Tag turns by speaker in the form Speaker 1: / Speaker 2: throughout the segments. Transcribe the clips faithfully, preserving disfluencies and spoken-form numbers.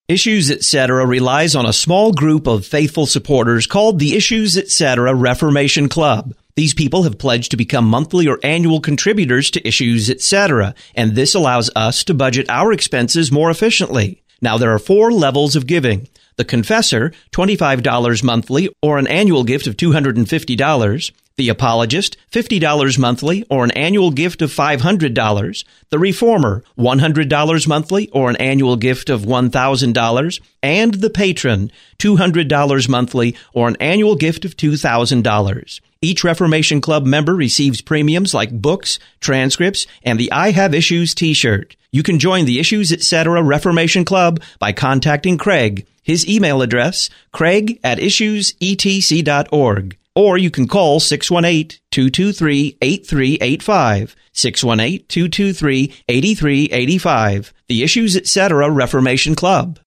Speaker 1: Issues Etc. relies on a small group of faithful supporters called the Issues Etc. Reformation Club. These people have pledged to become monthly or annual contributors to Issues Etc., and this allows us to budget our expenses more efficiently. Now, there are four levels of giving. The Confessor, twenty-five dollars monthly or an annual gift of two hundred fifty dollars. The Apologist, fifty dollars monthly or an annual gift of five hundred dollars. The Reformer, one hundred dollars monthly or an annual gift of one thousand dollars. And the Patron, two hundred dollars monthly or an annual gift of two thousand dollars. Each Reformation Club member receives premiums like books, transcripts, and the I Have Issues t-shirt. You can join the Issues Etc. Reformation Club by contacting Craig. His email address, craig at issues e t c dot org. Or you can call six one eight, two two three, eight three eight five, six one eight, two two three, eight three eight five. The Issues Etc. Reformation Club.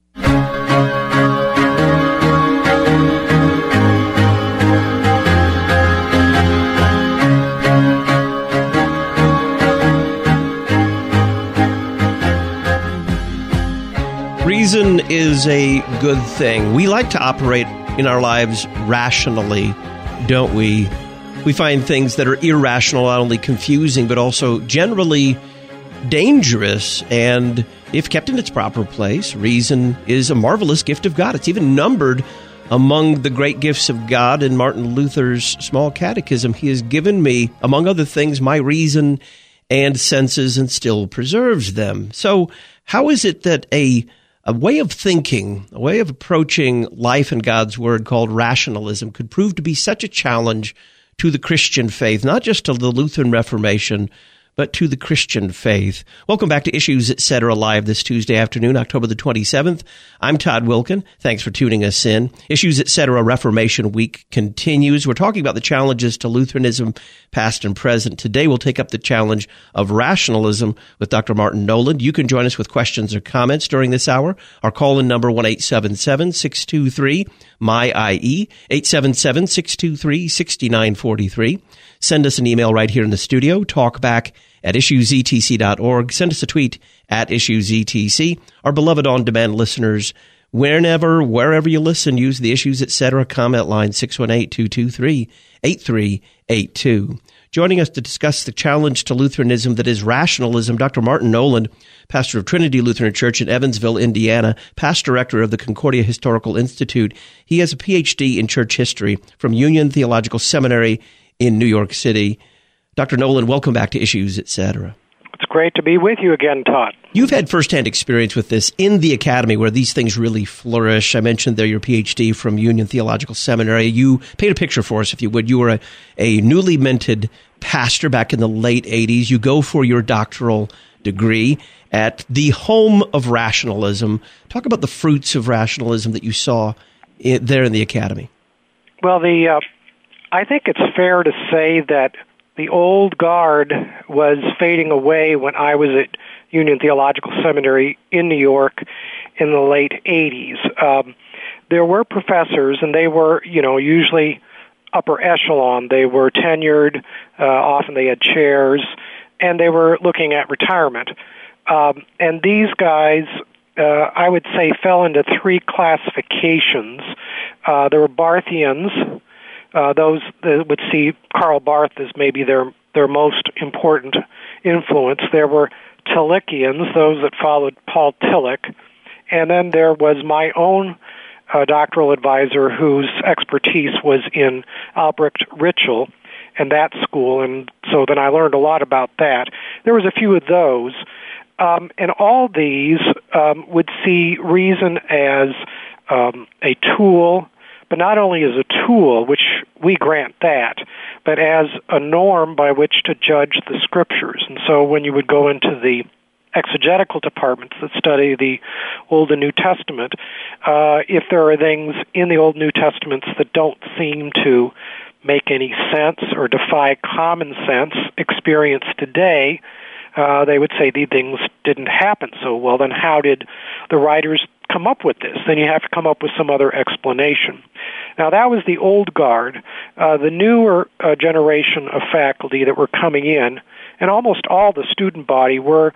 Speaker 1: Reason is a good thing. We like to operate in our lives rationally, don't we? We find things that are irrational, not only confusing, but also generally dangerous. And if kept in its proper place, reason is a marvelous gift of God. It's even numbered among the great gifts of God in Martin Luther's Small Catechism. He has given me, among other things, my reason and senses and still preserves them. So how is it that a A way of thinking, a way of approaching life and God's Word called rationalism could prove to be such a challenge to the Christian faith, not just to the Lutheran Reformation, but to the Christian faith? Welcome back to Issues Etc. Live this Tuesday afternoon, October the twenty-seventh. I'm Todd Wilkin. Thanks for tuning us in. Issues Etc. Reformation Week continues. We're talking about the challenges to Lutheranism, past and present. Today we'll take up the challenge of rationalism with Doctor Martin Noland. You can join us with questions or comments during this hour. Our call-in number, one eight seven seven, six two three, M Y I E, eight seven seven, six two three, six nine four three. Send us an email right here in the studio, talkback at issues e t c dot org. Send us a tweet at issues e t c. Our beloved on-demand listeners, whenever, wherever you listen, use the Issues Etc. comment line, six one eight, two two three, eight three eight two. Joining us to discuss the challenge to Lutheranism that is rationalism, Doctor Martin Noland, pastor of Trinity Lutheran Church in Evansville, Indiana, past director of the Concordia Historical Institute. He has a P H D in church history from Union Theological Seminary in New York City. Doctor Noland, welcome back to Issues Etc.
Speaker 2: It's great to be with you again, Todd.
Speaker 1: You've had firsthand experience with this in the academy where these things really flourish. I mentioned there your P H D from Union Theological Seminary. You paint a picture for us, if you would. You were a, a newly minted pastor back in the late eighties. You go for your doctoral degree at the home of rationalism. Talk about the fruits of rationalism that you saw in, there in the academy.
Speaker 2: Well, the uh, I think it's fair to say that the old guard was fading away when I was at Union Theological Seminary in New York in the late eighties. Um, there were professors, and they were, you know, usually upper echelon. They were tenured. Uh, often they had chairs, and they were looking at retirement. Um, and these guys, uh, I would say, fell into three classifications. Uh, there were Barthians. Uh, those that would see Karl Barth as maybe their their most important influence. There were Tillichians, those that followed Paul Tillich, and then there was my own uh, doctoral advisor whose expertise was in Albrecht Ritschl and that school, and so then I learned a lot about that. There was a few of those, um, and all these um, would see reason as um, a tool, but not only as a tool, which we grant that, but as a norm by which to judge the Scriptures. And so when you would go into the exegetical departments that study the Old and New Testament, uh, if there are things in the Old and New Testaments that don't seem to make any sense or defy common sense experience today, uh, they would say these things didn't happen. So, well, then how did the writers come up with this? Then you have to come up with some other explanation. Now, that was the old guard. Uh, the newer uh, generation of faculty that were coming in, and almost all the student body, were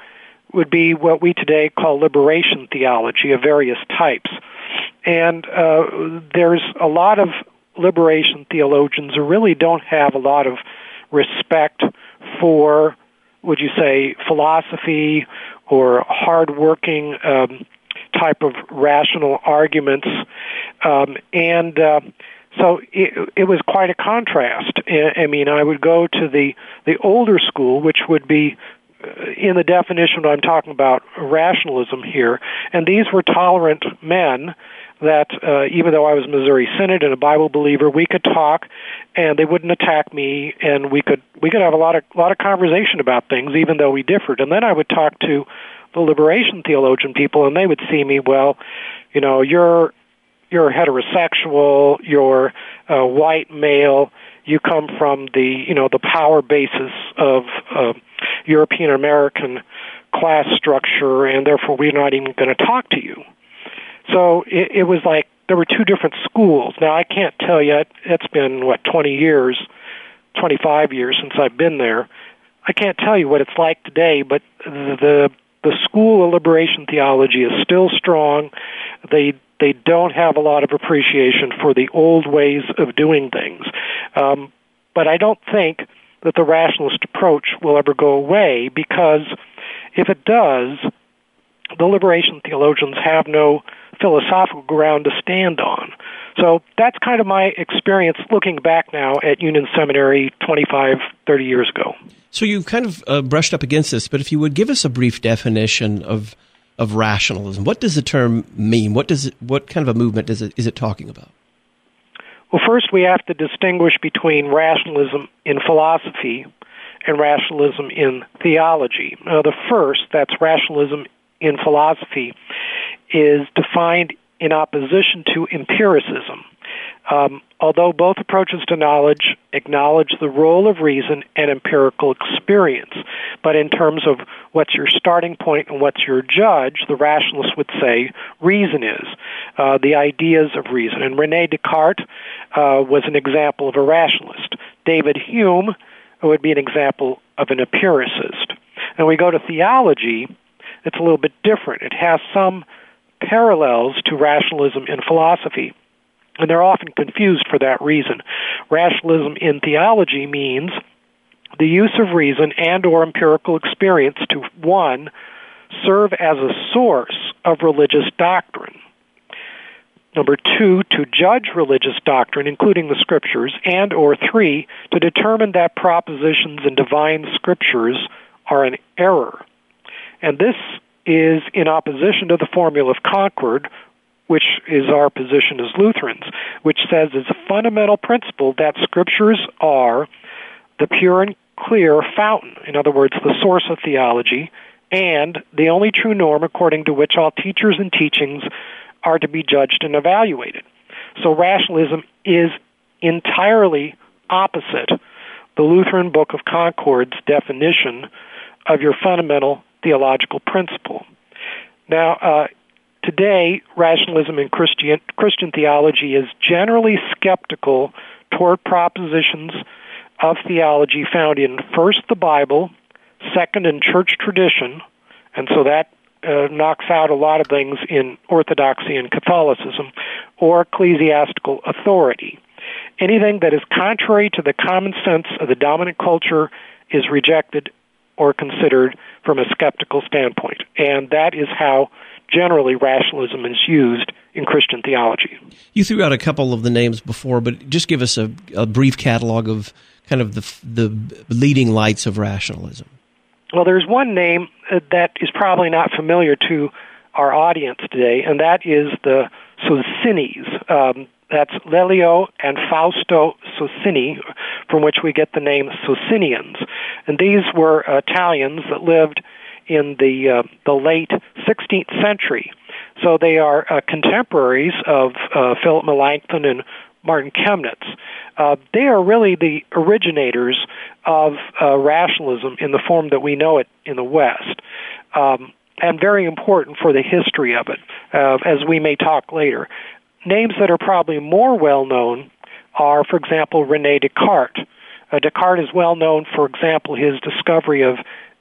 Speaker 2: would be what we today call liberation theology of various types. And uh, there's a lot of liberation theologians who really don't have a lot of respect for, would you say, philosophy or hard-working um, type of rational arguments. Um, and uh, so it, it was quite a contrast. I mean, I would go to the, the older school, which would be in the definition I'm talking about rationalism here, and these were tolerant men that uh, even though I was Missouri Synod and a Bible believer, we could talk, and they wouldn't attack me, and we could we could have a lot of lot of conversation about things, even though we differed. And then I would talk to the liberation theologian people, and they would see me, well, you know, you're you're heterosexual, you're a white male, you come from the you know the power basis of uh, European American class structure, and therefore we're not even going to talk to you. So it, it was like there were two different schools. Now, I can't tell you, it's been, what, twenty years, twenty-five years since I've been there. I can't tell you what it's like today, but the the school of liberation theology is still strong. They they don't have a lot of appreciation for the old ways of doing things. Um, but I don't think that the rationalist approach will ever go away, because if it does, the liberation theologians have no philosophical ground to stand on. So that's kind of my experience looking back now at Union Seminary twenty-five, thirty years ago.
Speaker 1: So you've kind of uh, brushed up against this, but if you would give us a brief definition of of rationalism, what does the term mean? What does it, what kind of a movement is it is it talking about?
Speaker 2: Well, first we have to distinguish between rationalism in philosophy and rationalism in theology. Now, the first, that's rationalism in philosophy, is defined in opposition to empiricism. Um, although both approaches to knowledge acknowledge the role of reason and empirical experience, but in terms of what's your starting point and what's your judge, the rationalist would say reason is, uh, the ideas of reason. And René Descartes uh, was an example of a rationalist. David Hume would be an example of an empiricist. And we go to theology, it's a little bit different. It has some parallels to rationalism in philosophy, and they're often confused for that reason. Rationalism in theology means the use of reason and or empirical experience to, one, serve as a source of religious doctrine. Number two, to judge religious doctrine, including the scriptures, and or three, to determine that propositions in divine scriptures are an error. And this is in opposition to the formula of Concord, which is our position as Lutherans, which says as a fundamental principle that scriptures are the pure and clear fountain, in other words, the source of theology, and the only true norm according to which all teachers and teachings are to be judged and evaluated. So rationalism is entirely opposite the Lutheran Book of Concord's definition of your fundamental theological principle. Now, uh, today, rationalism in Christian, Christian theology is generally skeptical toward propositions of theology found in, first, the Bible, second, in church tradition, and so that uh, knocks out a lot of things in Orthodoxy and Catholicism, or ecclesiastical authority. Anything that is contrary to the common sense of the dominant culture is rejected or considered from a skeptical standpoint. And that is how generally rationalism is used in Christian theology.
Speaker 1: You threw out a couple of the names before, but just give us a, a brief catalog of kind of the, the leading lights of rationalism.
Speaker 2: Well, there's one name that is probably not familiar to our audience today, and that is the Socinis. Um, that's Lelio and Fausto Socini, from which we get the name Socinians. And these were uh, Italians that lived in the uh, the late sixteenth century. So they are uh, contemporaries of uh, Philip Melanchthon and Martin Chemnitz. Uh, they are really the originators of uh, rationalism in the form that we know it in the West, um, and very important for the history of it, uh, as we may talk later. Names that are probably more well-known are, for example, René Descartes. Uh, Descartes is well known, for example, his discovery of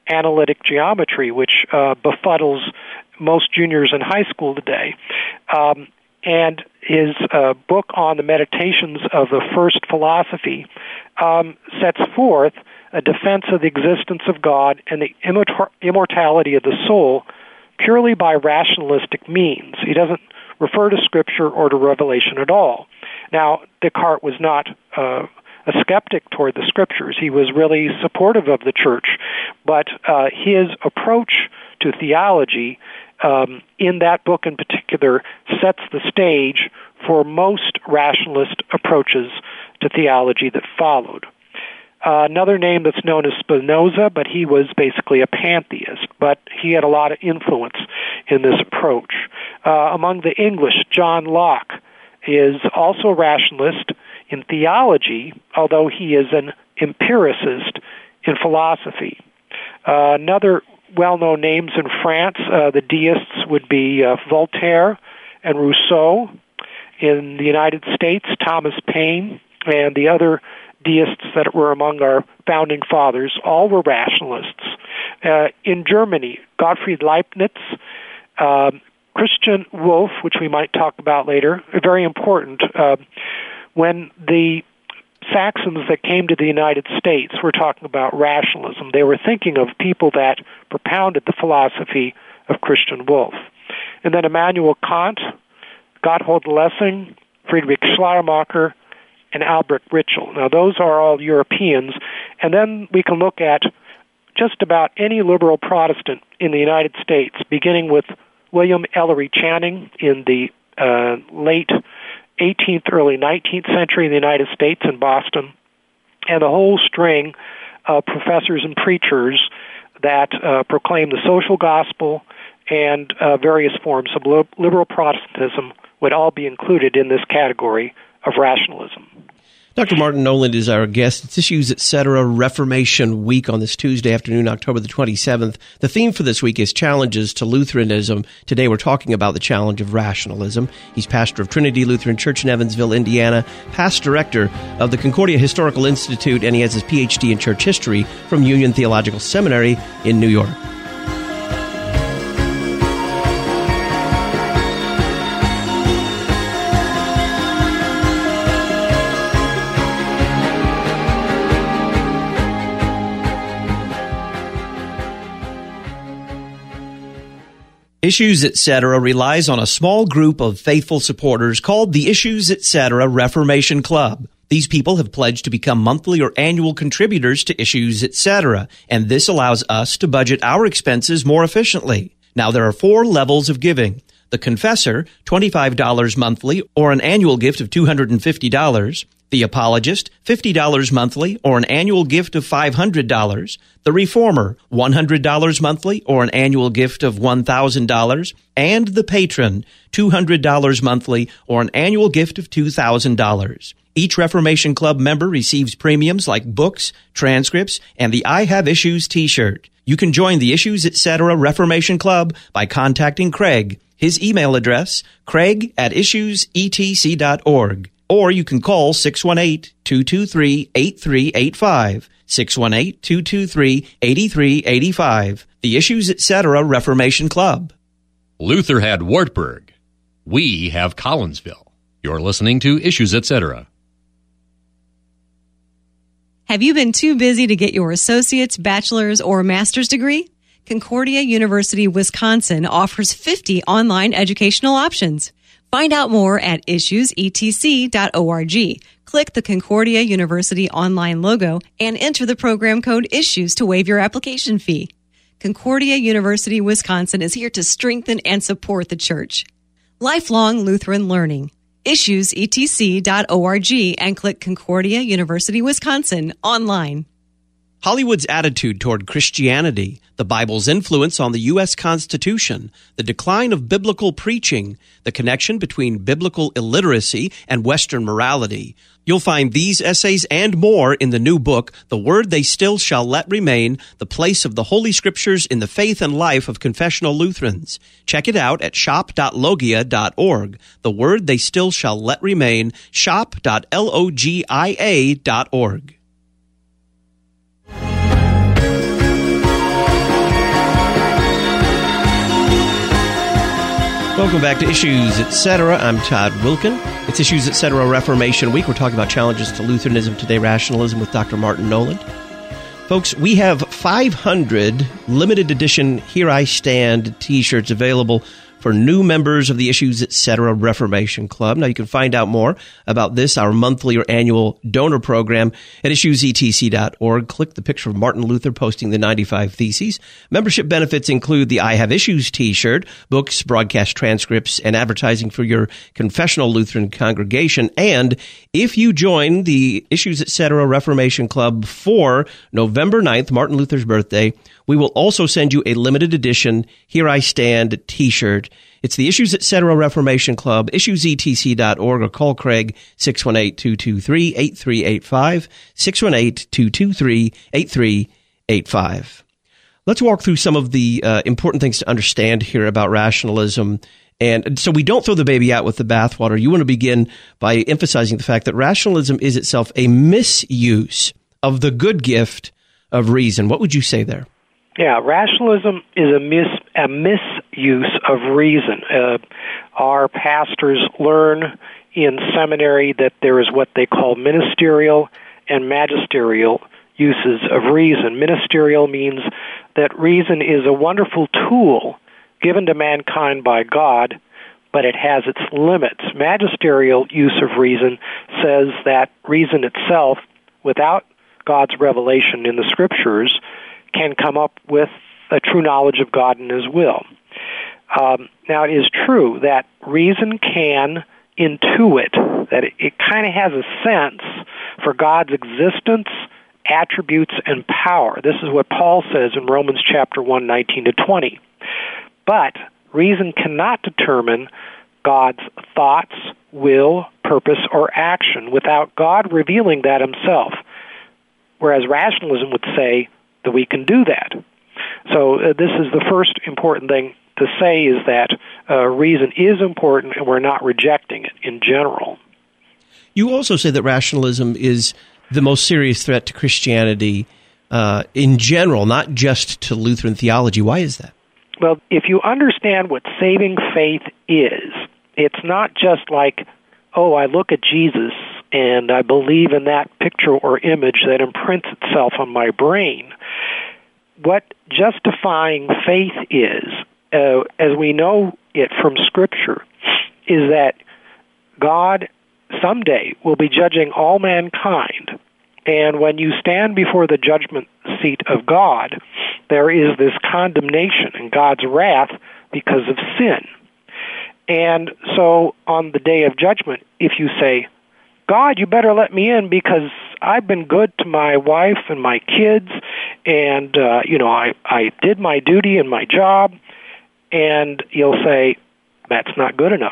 Speaker 2: analytic geometry, which uh, befuddles most juniors in high school today. Um, and his uh, book on the Meditations of the First Philosophy um, sets forth a defense of the existence of God and the immort- immortality of the soul purely by rationalistic means. He doesn't refer to Scripture or to Revelation at all. Now, Descartes was not uh, a skeptic toward the Scriptures. He was really supportive of the Church, but uh, his approach to theology um, in that book in particular sets the stage for most rationalist approaches to theology that followed. Uh, another name that's known as Spinoza, but he was basically a pantheist, but he had a lot of influence in this approach. Uh, among the English, John Locke is also a rationalist in theology, although he is an empiricist in philosophy. Uh, another well-known names in France, uh, the deists would be uh, Voltaire and Rousseau. In the United States, Thomas Paine and the other deists that were among our founding fathers, all were rationalists. Uh, in Germany, Gottfried Leibniz, uh, Christian Wolff, which we might talk about later, are very important. Uh, when the Saxons that came to the United States were talking about rationalism, they were thinking of people that propounded the philosophy of Christian Wolff. And then Immanuel Kant, Gotthold Lessing, Friedrich Schleiermacher, and Albrecht Ritschl. Now, those are all Europeans. And then we can look at just about any liberal Protestant in the United States, beginning with William Ellery Channing in the uh, late eighteenth, early nineteenth century in the United States in Boston, and a whole string of professors and preachers that uh, proclaim the social gospel and uh, various forms of liberal Protestantism would all be included in this category of rationalism.
Speaker 1: Doctor Martin Noland is our guest. It's Issues, et cetera. Reformation Week on this Tuesday afternoon, October the twenty-seventh. The theme for this week is Challenges to Lutheranism. Today we're talking about the challenge of rationalism. He's pastor of Trinity Lutheran Church in Evansville, Indiana, past director of the Concordia Historical Institute, and he has his P H D in church history from Union Theological Seminary in New York. Issues, et cetera. relies on a small group of faithful supporters called the Issues, et cetera. Reformation Club. These people have pledged to become monthly or annual contributors to Issues, et cetera, and this allows us to budget our expenses more efficiently. Now, there are four levels of giving. The Confessor, twenty-five dollars monthly or an annual gift of two hundred fifty dollars. The Apologist, fifty dollars monthly or an annual gift of five hundred dollars. The Reformer, one hundred dollars monthly or an annual gift of one thousand dollars. And the Patron, two hundred dollars monthly or an annual gift of two thousand dollars. Each Reformation Club member receives premiums like books, transcripts, and the I Have Issues t-shirt. You can join the Issues, et cetera. Reformation Club by contacting Craig. His email address, craig at issues e t c dot org. Or you can call six one eight, two two three, eight three eight five, six one eight, two two three, eight three eight five. The Issues, et cetera. Reformation Club.
Speaker 3: Luther had Wartburg. We have Collinsville. You're listening to Issues, et cetera.
Speaker 4: Have you been too busy to get your associate's, bachelor's, or master's degree? Concordia University, Wisconsin offers fifty online educational options. Find out more at issues e t c dot org. Click the Concordia University online logo and enter the program code ISSUES to waive your application fee. Concordia University, Wisconsin is here to strengthen and support the church. Lifelong Lutheran learning. issues e t c dot org and click Concordia University, Wisconsin online.
Speaker 1: Hollywood's attitude toward Christianity, the Bible's influence on the U S Constitution, the decline of biblical preaching, the connection between biblical illiteracy and Western morality. You'll find these essays and more in the new book, The Word They Still Shall Let Remain, The Place of the Holy Scriptures in the Faith and Life of Confessional Lutherans. Check it out at shop dot logia dot org. The Word They Still Shall Let Remain, shop dot logia dot org. Welcome back to Issues, et cetera. I'm Todd Wilkin. It's Issues, et cetera. Reformation Week. We're talking about challenges to Lutheranism today, rationalism with Doctor Martin Noland. Folks, we have five hundred limited edition Here I Stand t-shirts available for new members of the Issues, et cetera. Reformation Club. Now, you can find out more about this, our monthly or annual donor program, at issues e t c dot org. Click the picture of Martin Luther posting the ninety-five Theses. Membership benefits include the I Have Issues t-shirt, books, broadcast transcripts, and advertising for your confessional Lutheran congregation. And if you join the Issues, et cetera. Reformation Club for November ninth, Martin Luther's birthday, we will also send you a limited edition Here I Stand t-shirt. It's the Issues, et cetera. Reformation Club, issues e t c dot org, or call Craig, six one eight, two two three, eight three eight five, six one eight, two two three, eight three eight five. Let's walk through some of the uh, important things to understand here about rationalism. And so we don't throw the baby out with the bathwater. You want to begin by emphasizing the fact that rationalism is itself a misuse of the good gift of reason. What would you say there?
Speaker 2: Yeah, rationalism is a mis a misuse of reason. Uh, our pastors learn in seminary that there is what they call ministerial and magisterial uses of reason. Ministerial means that reason is a wonderful tool given to mankind by God, but it has its limits. Magisterial use of reason says that reason itself, without God's revelation in the Scriptures, can come up with a true knowledge of God and His will. Um, now, it is true that reason can intuit, that it, it kind of has a sense for God's existence, attributes, and power. This is what Paul says in Romans chapter one, nineteen to twenty. But reason cannot determine God's thoughts, will, purpose, or action without God revealing that Himself, whereas rationalism would say that we can do that. So uh, this is the first important thing to say, is that uh, reason is important and we're not rejecting it in general.
Speaker 1: You also say that rationalism is the most serious threat to Christianity uh, in general, not just to Lutheran theology. Why is that?
Speaker 2: Well, if you understand what saving faith is, it's not just like, oh, I look at Jesus and I believe in that picture or image that imprints itself on my brain. What justifying faith is, uh, as we know it from Scripture, is that God someday will be judging all mankind. And when you stand before the judgment seat of God, there is this condemnation and God's wrath because of sin. And so on the day of judgment, if you say, God, you better let me in because I've been good to my wife and my kids, and, uh, you know, I, I did my duty and my job, and you'll say, that's not good enough.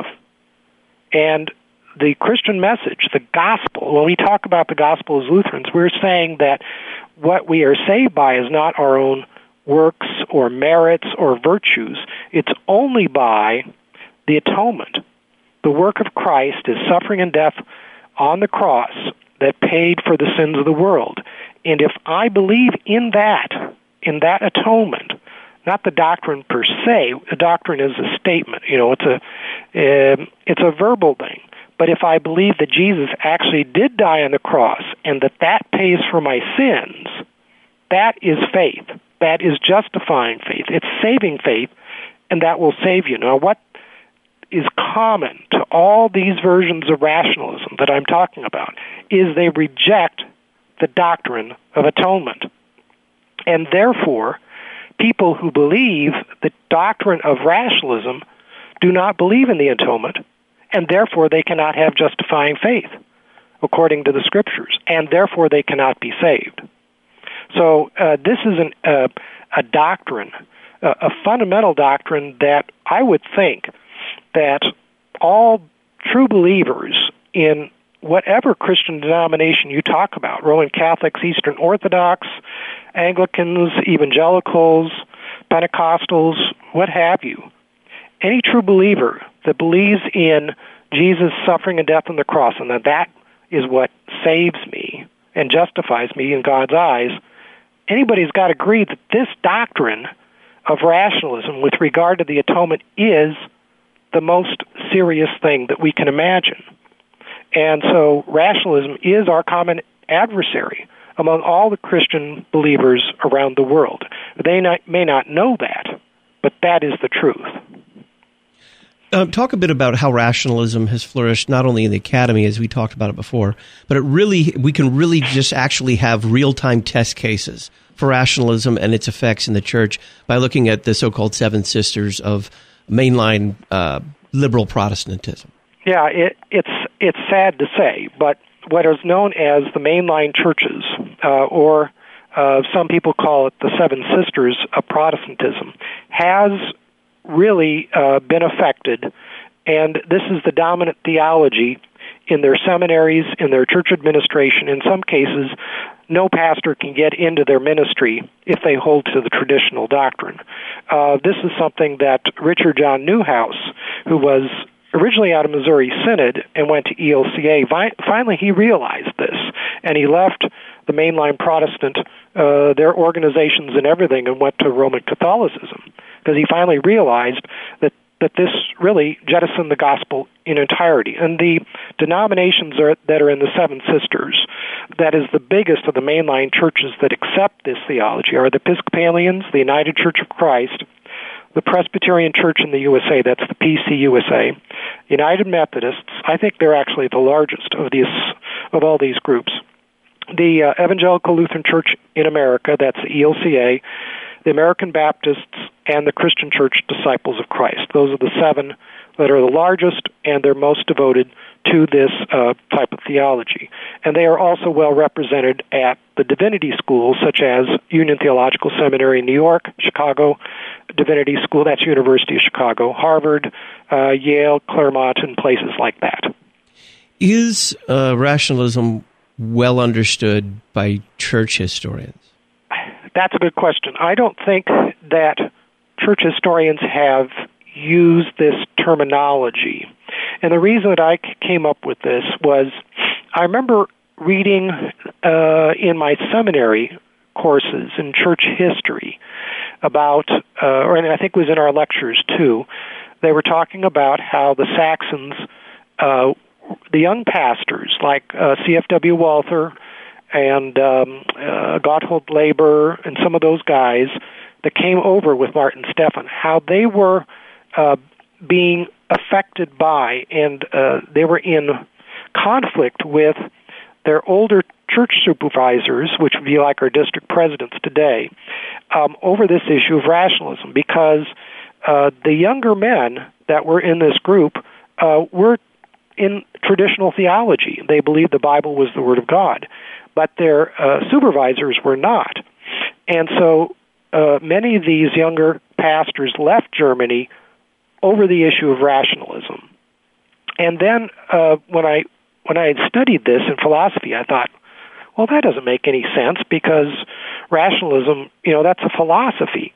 Speaker 2: And the Christian message, the gospel, when we talk about the gospel as Lutherans, we're saying that what we are saved by is not our own works or merits or virtues. It's only by the atonement. The work of Christ is suffering and death on the cross that paid for the sins of the world. And if I believe in that, in that atonement, not the doctrine per se, the doctrine is a statement, you know, it's a, uh, it's a verbal thing. But if I believe that Jesus actually did die on the cross and that that pays for my sins, that is faith. That is justifying faith. It's saving faith, and that will save you. Now, what is common to all these versions of rationalism that I'm talking about is they reject the doctrine of atonement. And therefore, people who believe the doctrine of rationalism do not believe in the atonement, and therefore they cannot have justifying faith according to the Scriptures, and therefore they cannot be saved. So uh, this is an, uh, a doctrine, uh, a fundamental doctrine that I would think that all true believers in whatever Christian denomination you talk about, Roman Catholics, Eastern Orthodox, Anglicans, Evangelicals, Pentecostals, what have you, any true believer that believes in Jesus' suffering and death on the cross, and that that is what saves me and justifies me in God's eyes, anybody's got to agree that this doctrine of rationalism with regard to the atonement is the the most serious thing that we can imagine. And so rationalism is our common adversary among all the Christian believers around the world. They not, may not know that, but that is the truth.
Speaker 1: Uh, talk a bit about how rationalism has flourished, not only in the academy, as we talked about it before, but it really we can really just actually have real-time test cases for rationalism and its effects in the church by looking at the so-called Seven Sisters of mainline uh, liberal Protestantism.
Speaker 2: Yeah, it, it's it's sad to say, but what is known as the mainline churches, uh, or uh, some people call it the Seven Sisters of Protestantism, has really uh, been affected, and this is the dominant theology in their seminaries, in their church administration. In some cases, no pastor can get into their ministry if they hold to the traditional doctrine. Uh, this is something that Richard John Newhouse, who was originally out of Missouri Synod and went to E L C A, vi- finally he realized this, and he left the mainline Protestant, uh, their organizations and everything, and went to Roman Catholicism, because he finally realized that, that this really jettisoned the gospel in entirety. And the denominations are, that are in the Seven Sisters, that is the biggest of the mainline churches that accept this theology, are the Episcopalians, the United Church of Christ, the Presbyterian Church in the U S A, that's the P C U S A, United Methodists. I think they're actually the largest of these of all these groups. The uh, Evangelical Lutheran Church in America, that's the E L C A, the American Baptists, and the Christian Church Disciples of Christ. Those are the seven that are the largest, and they're most devoted to this uh, type of theology. And they are also well represented at the divinity schools, such as Union Theological Seminary in New York, Chicago Divinity School, that's University of Chicago, Harvard, uh, Yale, Claremont, and places like that.
Speaker 1: Is uh, rationalism well understood by church historians?
Speaker 2: That's a good question. I don't think that church historians have used this terminology. And the reason that I came up with this was I remember reading uh, in my seminary courses in church history about, uh, or I think it was in our lectures too, they were talking about how the Saxons, uh, the young pastors like uh, C F W Walther and um, uh, Gotthold Leber and some of those guys that came over with Martin Stephan, how they were uh, being affected by and uh, they were in conflict with their older church supervisors, which would be like our district presidents today, um, over this issue of rationalism, because uh, the younger men that were in this group uh, were in traditional theology. They believed the Bible was the Word of God, but their uh, supervisors were not. And so uh, many of these younger pastors left Germany over the issue of rationalism. And then uh, when I when I had studied this in philosophy, I thought, well, that doesn't make any sense, because rationalism, you know, that's a philosophy.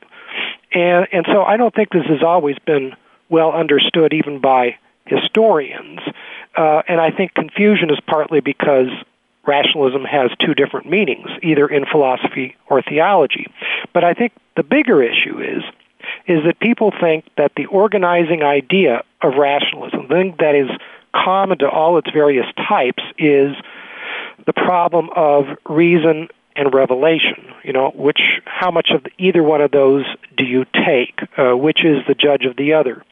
Speaker 2: And and so I don't think this has always been well understood even by historians. Uh, and I think confusion is partly because rationalism has two different meanings, either in philosophy or theology. But I think the bigger issue is is that people think that the organizing idea of rationalism, the thing that is common to all its various types, is the problem of reason and revelation. You know, which, how much of either one of those do you take? Uh, which is the judge of the other?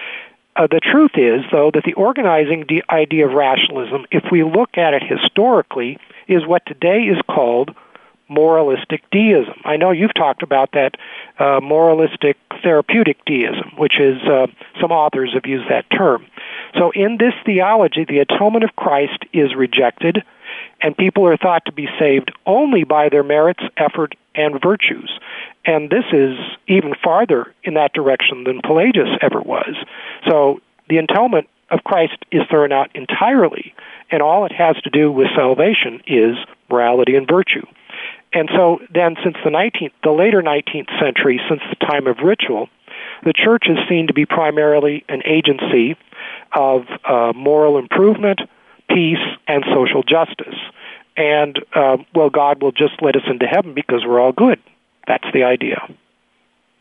Speaker 2: Uh, the truth is, though, that the organizing de- idea of rationalism, if we look at it historically, is what today is called moralistic deism. I know you've talked about that uh, moralistic therapeutic deism, which is, uh, some authors have used that term. So in this theology, the atonement of Christ is rejected, and people are thought to be saved only by their merits, effort, and virtues. And this is even farther in that direction than Pelagius ever was. So the atonement of Christ is thrown out entirely, and all it has to do with salvation is morality and virtue. And so then since the nineteenth, the later nineteenth century, since the time of ritual, the church is seen to be primarily an agency of uh, moral improvement, peace, and social justice. And, uh, well, God will just let us into heaven because we're all good. That's the idea.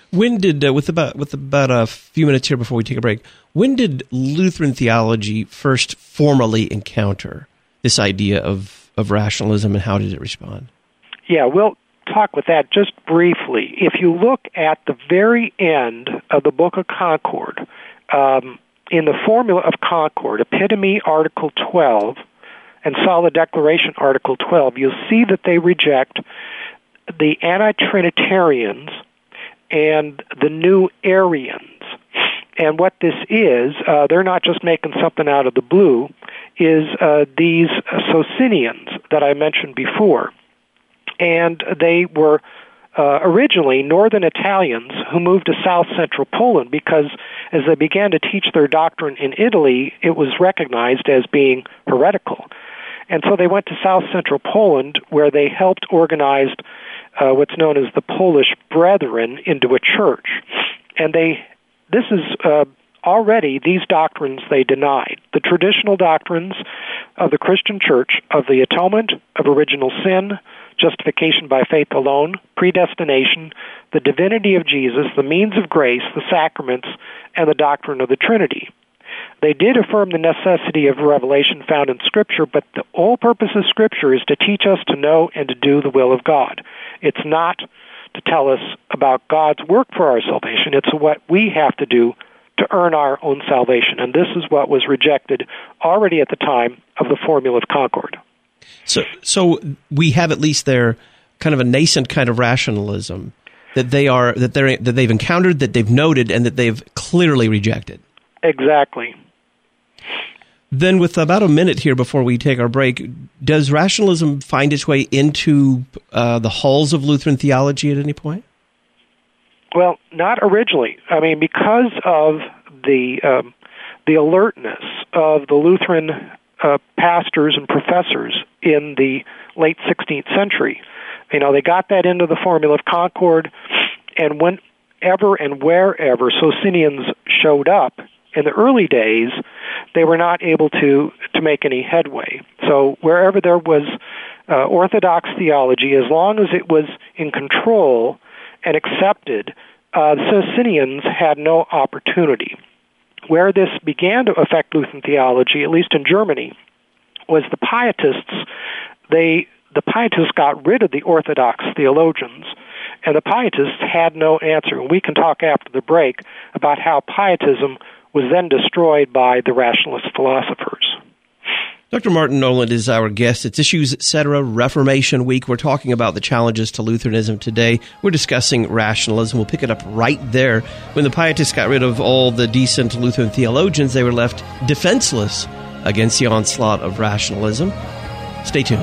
Speaker 1: When did, uh, with about with about a few minutes here before we take a break, when did Lutheran theology first formally encounter this idea of, of rationalism, and how did it respond?
Speaker 2: Yeah, we'll talk with that just briefly. If you look at the very end of the Book of Concord, um, in the Formula of Concord, Epitome Article twelve, and Solid Declaration Article twelve, you'll see that they reject the anti-Trinitarians and the New Arians. And what this is, uh, they're not just making something out of the blue, is uh, these Socinians that I mentioned before. And they were uh, originally northern Italians who moved to south central Poland because as they began to teach their doctrine in Italy, it was recognized as being heretical. And so they went to south central Poland, where they helped organize uh, what's known as the Polish Brethren into a church. And they, this is uh, already these doctrines they denied. The traditional doctrines of the Christian church of the atonement of original sin, justification by faith alone, predestination, the divinity of Jesus, the means of grace, the sacraments, and the doctrine of the Trinity. They did affirm the necessity of revelation found in Scripture, but the whole purpose of Scripture is to teach us to know and to do the will of God. It's not to tell us about God's work for our salvation. It's what we have to do to earn our own salvation. And this is what was rejected already at the time of the Formula of Concord.
Speaker 1: So, so we have at least their kind of a nascent kind of rationalism that they are that they that they've encountered, that they've noted, and that they've clearly rejected.
Speaker 2: Exactly.
Speaker 1: Then, with about a minute here before we take our break, does rationalism find its way into uh, the halls of Lutheran theology at any point?
Speaker 2: Well, not originally. I mean, because of the um, the alertness of the Lutheran uh, pastors and professors in the late sixteenth century, you know, they got that into the Formula of Concord, and whenever and wherever Socinians showed up in the early days, they were not able to, to make any headway. So wherever there was uh, Orthodox theology, as long as it was in control and accepted, uh, the Socinians had no opportunity. Where this began to affect Lutheran theology, at least in Germany, was the Pietists. They the Pietists got rid of the Orthodox theologians, and the Pietists had no answer. And we can talk after the break about how Pietism was then destroyed by the rationalist philosophers.
Speaker 1: Doctor Martin Noland is our guest. It's Issues Etc. Reformation Week. We're talking about the challenges to Lutheranism today. We're discussing rationalism. We'll pick it up right there. When the Pietists got rid of all the decent Lutheran theologians, they were left defenseless against the onslaught of rationalism. Stay tuned.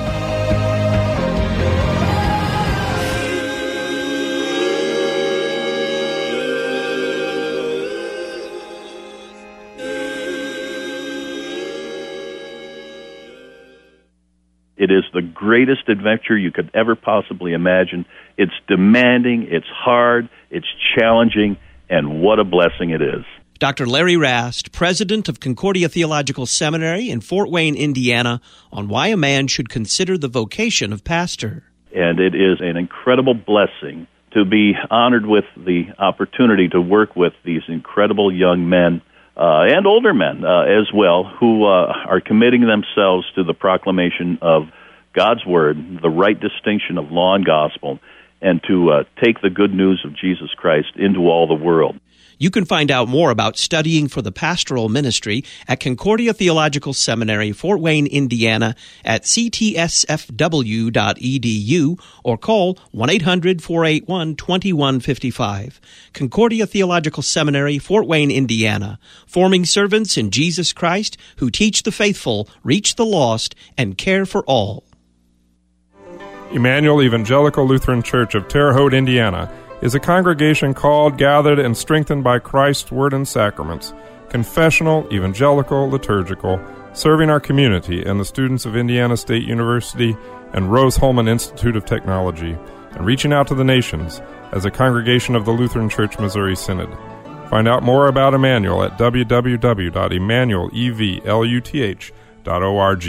Speaker 5: It is the greatest adventure you could ever possibly imagine. It's demanding, it's hard, it's challenging, and what a blessing it is.
Speaker 1: Doctor Larry Rast, president of Concordia Theological Seminary in Fort Wayne, Indiana, on why a man should consider the vocation of pastor.
Speaker 5: And it is an incredible blessing to be honored with the opportunity to work with these incredible young men Uh, and older men uh, as well, who uh, are committing themselves to the proclamation of God's Word, the right distinction of law and gospel, and to uh, take the good news of Jesus Christ into all the world.
Speaker 1: You can find out more about studying for the pastoral ministry at Concordia Theological Seminary, Fort Wayne, Indiana, at c t s f w dot e d u or call one eight hundred, four eight one, two one five five. Concordia Theological Seminary, Fort Wayne, Indiana, forming servants in Jesus Christ who teach the faithful, reach the lost, and care for all.
Speaker 6: Emmanuel Evangelical Lutheran Church of Terre Haute, Indiana, is a congregation called, gathered, and strengthened by Christ's Word and Sacraments, confessional, evangelical, liturgical, serving our community and the students of Indiana State University and Rose-Hulman Institute of Technology, and reaching out to the nations as a congregation of the Lutheran Church Missouri Synod. Find out more about Emmanuel at w w w dot emmanuel luth dot org.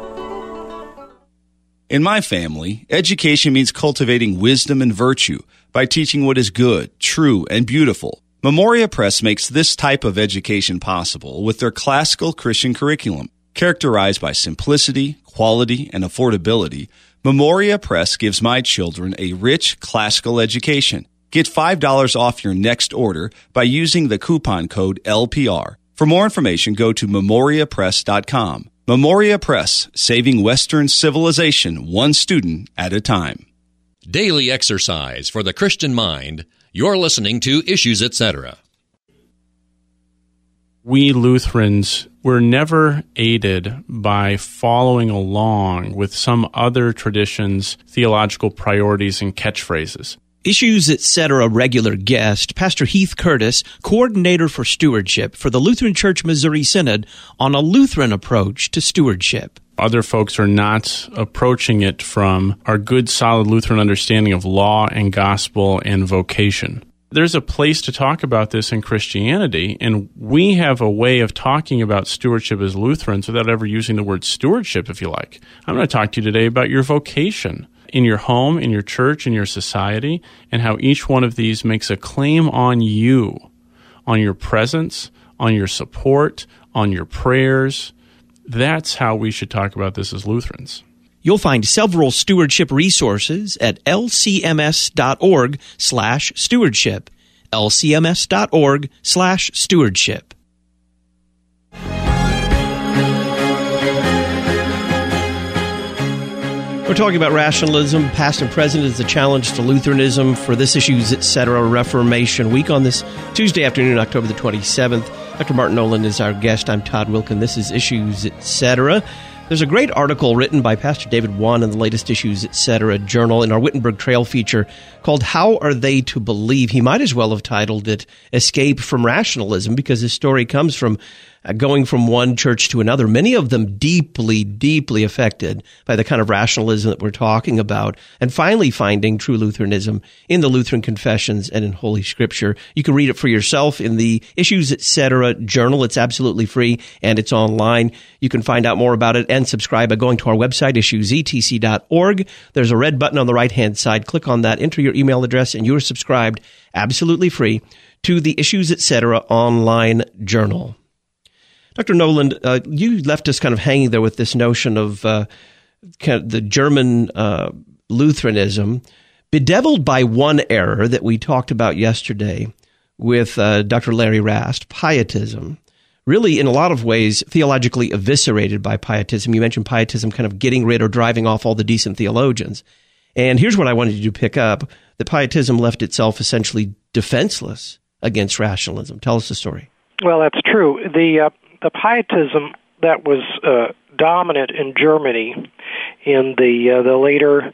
Speaker 7: In my family, education means cultivating wisdom and virtue by teaching what is good, true, and beautiful. Memoria Press makes this type of education possible with their classical Christian curriculum. Characterized by simplicity, quality, and affordability, Memoria Press gives my children a rich classical education. Get five dollars off your next order by using the coupon code L P R. For more information, go to memoria press dot com. Memoria Press, saving Western civilization one student at a time.
Speaker 3: Daily exercise for the Christian mind. You're listening to Issues, et cetera.
Speaker 8: We Lutherans were never aided by following along with some other tradition's theological priorities and catchphrases.
Speaker 1: Issues, et cetera. Regular guest, Pastor Heath Curtis, coordinator for stewardship for the Lutheran Church Missouri Synod on a Lutheran approach to stewardship.
Speaker 8: Other folks are not approaching it from our good, solid Lutheran understanding of law and gospel and vocation. There's a place to talk about this in Christianity, and we have a way of talking about stewardship as Lutherans without ever using the word stewardship, if you like. I'm going to talk to you today about your vocation in your home, in your church, in your society, and how each one of these makes a claim on you, on your presence, on your support, on your prayers. That's how we should talk about this as Lutherans.
Speaker 1: You'll find several stewardship resources at lcms.org slash stewardship, lcms.org slash stewardship. We're talking about rationalism, past and present, as the challenge to Lutheranism for this Issues, et cetera. Reformation Week on this Tuesday afternoon, October the twenty-seventh. Doctor Martin Nolan is our guest. I'm Todd Wilkin. This is Issues, et cetera. There's a great article written by Pastor David Wan in the latest Issues, et cetera. Journal in our Wittenberg Trail feature called How Are They to Believe? He might as well have titled it Escape from Rationalism, because his story comes from uh, going from one church to another, many of them deeply, deeply affected by the kind of rationalism that we're talking about, and finally finding true Lutheranism in the Lutheran Confessions and in Holy Scripture. You can read it for yourself in the Issues, et cetera. Journal. It's absolutely free, and it's online. You can find out more about it and subscribe by going to our website, issues e t c dot org. There's a red button on the right-hand side. Click on that, enter your email address, and you're subscribed absolutely free to the Issues, et cetera. Online journal. Doctor Nolan, uh, you left us kind of hanging there with this notion of uh, kind of the German uh, Lutheranism, bedeviled by one error that we talked about yesterday with uh, Doctor Larry Rast, pietism. Really, in a lot of ways, theologically eviscerated by pietism. You mentioned pietism kind of getting rid or driving off all the decent theologians. And here's what I wanted you to pick up, that pietism left itself essentially defenseless against rationalism. Tell us the story.
Speaker 2: Well, that's true. The uh, the pietism that was uh, dominant in Germany in the uh, the later,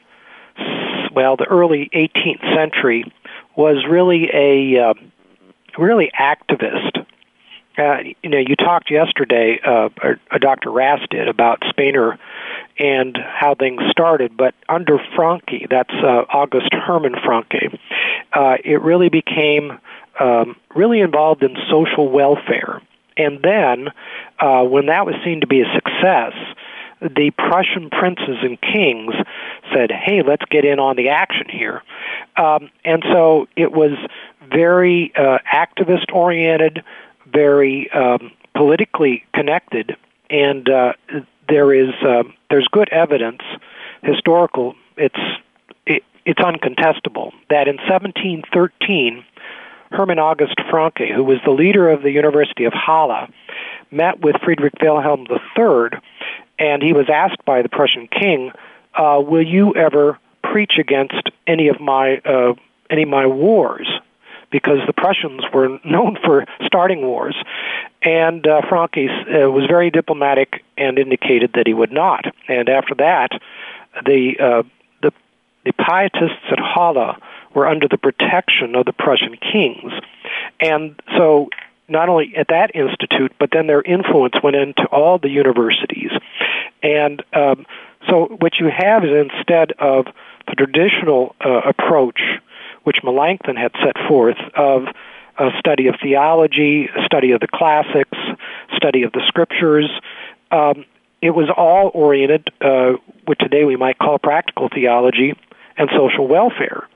Speaker 2: well, the early eighteenth century was really a uh, really activist. Uh, you know, you talked yesterday, uh, or, or Doctor Rast did, about Spener and how things started, but under Francke, that's uh, August Hermann Francke, uh, it really became um, really involved in social welfare. And then, uh, when that was seen to be a success, the Prussian princes and kings said, hey, let's get in on the action here. Um, and so it was very uh, activist-oriented, very um, politically connected, and uh, there is uh, there's good evidence, historical, it's it, it's uncontestable, that in seventeen thirteen, Hermann August Francke, who was the leader of the University of Halle, met with Friedrich Wilhelm the Third, and he was asked by the Prussian king, uh, will you ever preach against any of my uh, any of my wars? Because the Prussians were known for starting wars. And uh, Francke uh, was very diplomatic and indicated that he would not. And after that, the uh, the, the pietists at Halle were under the protection of the Prussian kings. And so not only at that institute, but then their influence went into all the universities. And um, so what you have is, instead of the traditional uh, approach, which Melanchthon had set forth, of a study of theology, a study of the classics, study of the scriptures, um, it was all oriented, uh, what today we might call practical theology and social welfare.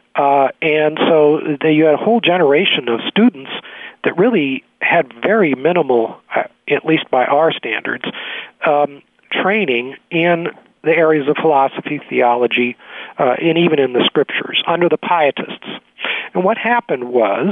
Speaker 2: Uh, and so they, you had a whole generation of students that really had very minimal, uh, at least by our standards, um, training in the areas of philosophy, theology, uh, and even in the scriptures under the Pietists. And what happened was,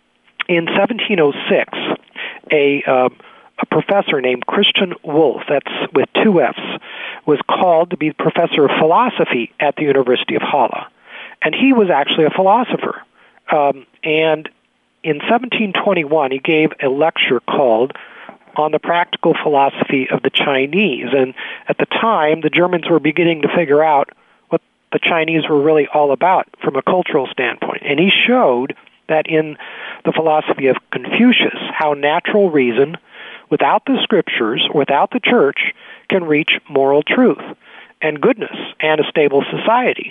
Speaker 2: in seventeen oh six, a, uh, a professor named Christian Wolff, that's with two F's, was called to be professor of philosophy at the University of Halle. And he was actually a philosopher. Um, and in seventeen twenty-one, he gave a lecture called On the Practical Philosophy of the Chinese. And at the time, the Germans were beginning to figure out what the Chinese were really all about from a cultural standpoint. And he showed that in the philosophy of Confucius, how natural reason, without the scriptures, without the church, can reach moral truth and goodness and a stable society.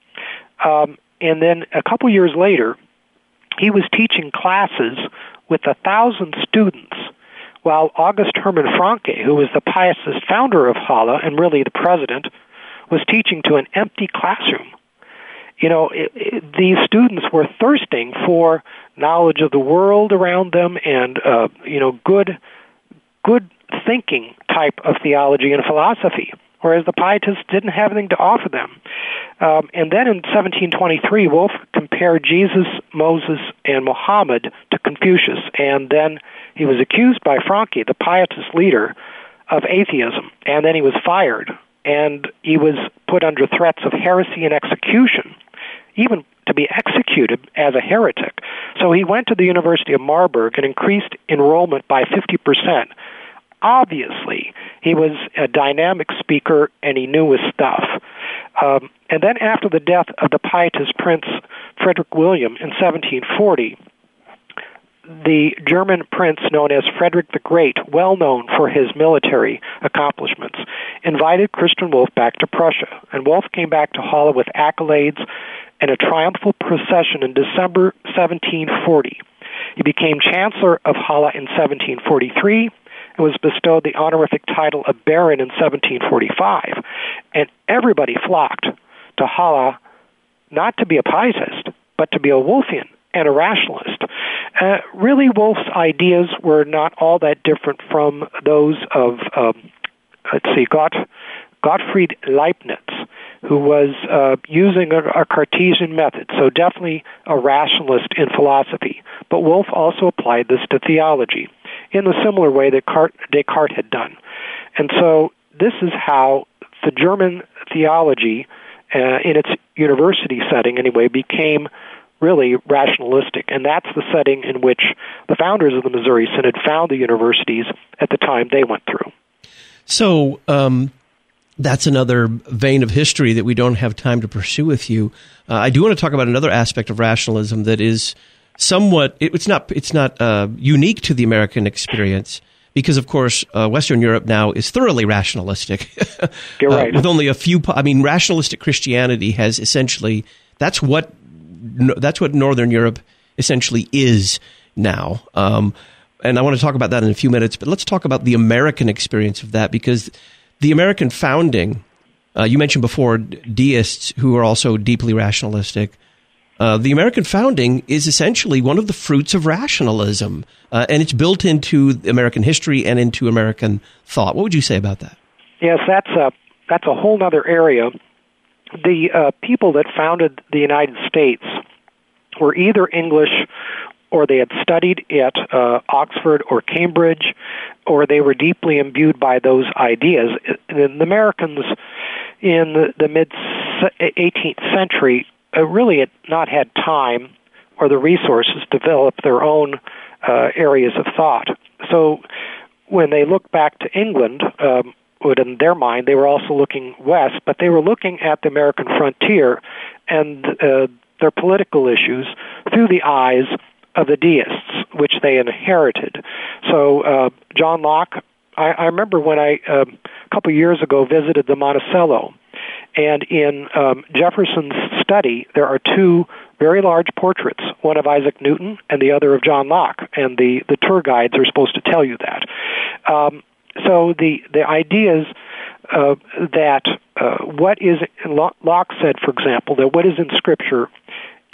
Speaker 2: Um, and then a couple years later, he was teaching classes with a thousand students, while August Hermann Franke, who was the Pietist founder of Halle and really the president, was teaching to an empty classroom. You know, it, it, these students were thirsting for knowledge of the world around them and, uh, you know, good, good thinking type of theology and philosophy, whereas the Pietists didn't have anything to offer them. Um, and then in seventeen twenty-three, Wolff compared Jesus, Moses, and Muhammad to Confucius, and then he was accused by Franke, the Pietist leader, of atheism, and then he was fired, and he was put under threats of heresy and execution, even to be executed as a heretic. So he went to the University of Marburg and increased enrollment by fifty percent. Obviously, he was a dynamic speaker and he knew his stuff. Um, and then after the death of the Pietist prince Frederick William in seventeen forty, the German prince known as Frederick the Great, well known for his military accomplishments, invited Christian Wolff back to Prussia. And Wolff came back to Halle with accolades and a triumphal procession in December seventeen forty. He became Chancellor of Halle in seventeen forty-three and was bestowed the honorific title of Baron in seventeen forty-five. And everybody flocked to Halle not to be a Pietist, but to be a Wolffian and a rationalist. Uh, really, Wolff's ideas were not all that different from those of, um, let's see, Gott, Gottfried Leibniz, who was uh, using a, a Cartesian method, so definitely a rationalist in philosophy. But Wolff also applied this to theology in a similar way that Descartes had done. And so this is how the German theology, uh, in its university setting anyway, became really rationalistic. And that's the setting in which the founders of the Missouri Synod found the universities at the time they went through.
Speaker 1: So um, that's another vein of history that we don't have time to pursue with you. Uh, I do want to talk about another aspect of rationalism that is somewhat, it, it's not it's not uh, unique to the American experience, because, of course, uh, Western Europe now is thoroughly rationalistic.
Speaker 2: You're right.
Speaker 1: Uh, with only a few, I mean, rationalistic Christianity has essentially, that's what that's what Northern Europe essentially is now. Um, and I want to talk about that in a few minutes, but let's talk about the American experience of that, because the American founding, uh, you mentioned before deists who are also deeply rationalistic. Uh, the American founding is essentially one of the fruits of rationalism, uh, and it's built into American history and into American thought. What would you say about that?
Speaker 2: Yes, that's a, that's a whole other area. The uh, people that founded the United States were either English, or they had studied at uh, Oxford or Cambridge, or they were deeply imbued by those ideas. The Americans in the, the mid-eighteenth century uh, really had not had time or the resources to develop their own uh, areas of thought. So when they look back to England, um, in their mind, they were also looking west, but they were looking at the American frontier and uh, their political issues through the eyes of the deists, which they inherited. So uh, John Locke, I, I remember when I, um, a couple of years ago, visited the Monticello, and in um, Jefferson's study, there are two very large portraits, one of Isaac Newton and the other of John Locke, and the, the tour guides are supposed to tell you that. Um, so the, the ideas uh, that uh, what is, Locke said, for example, that what is in Scripture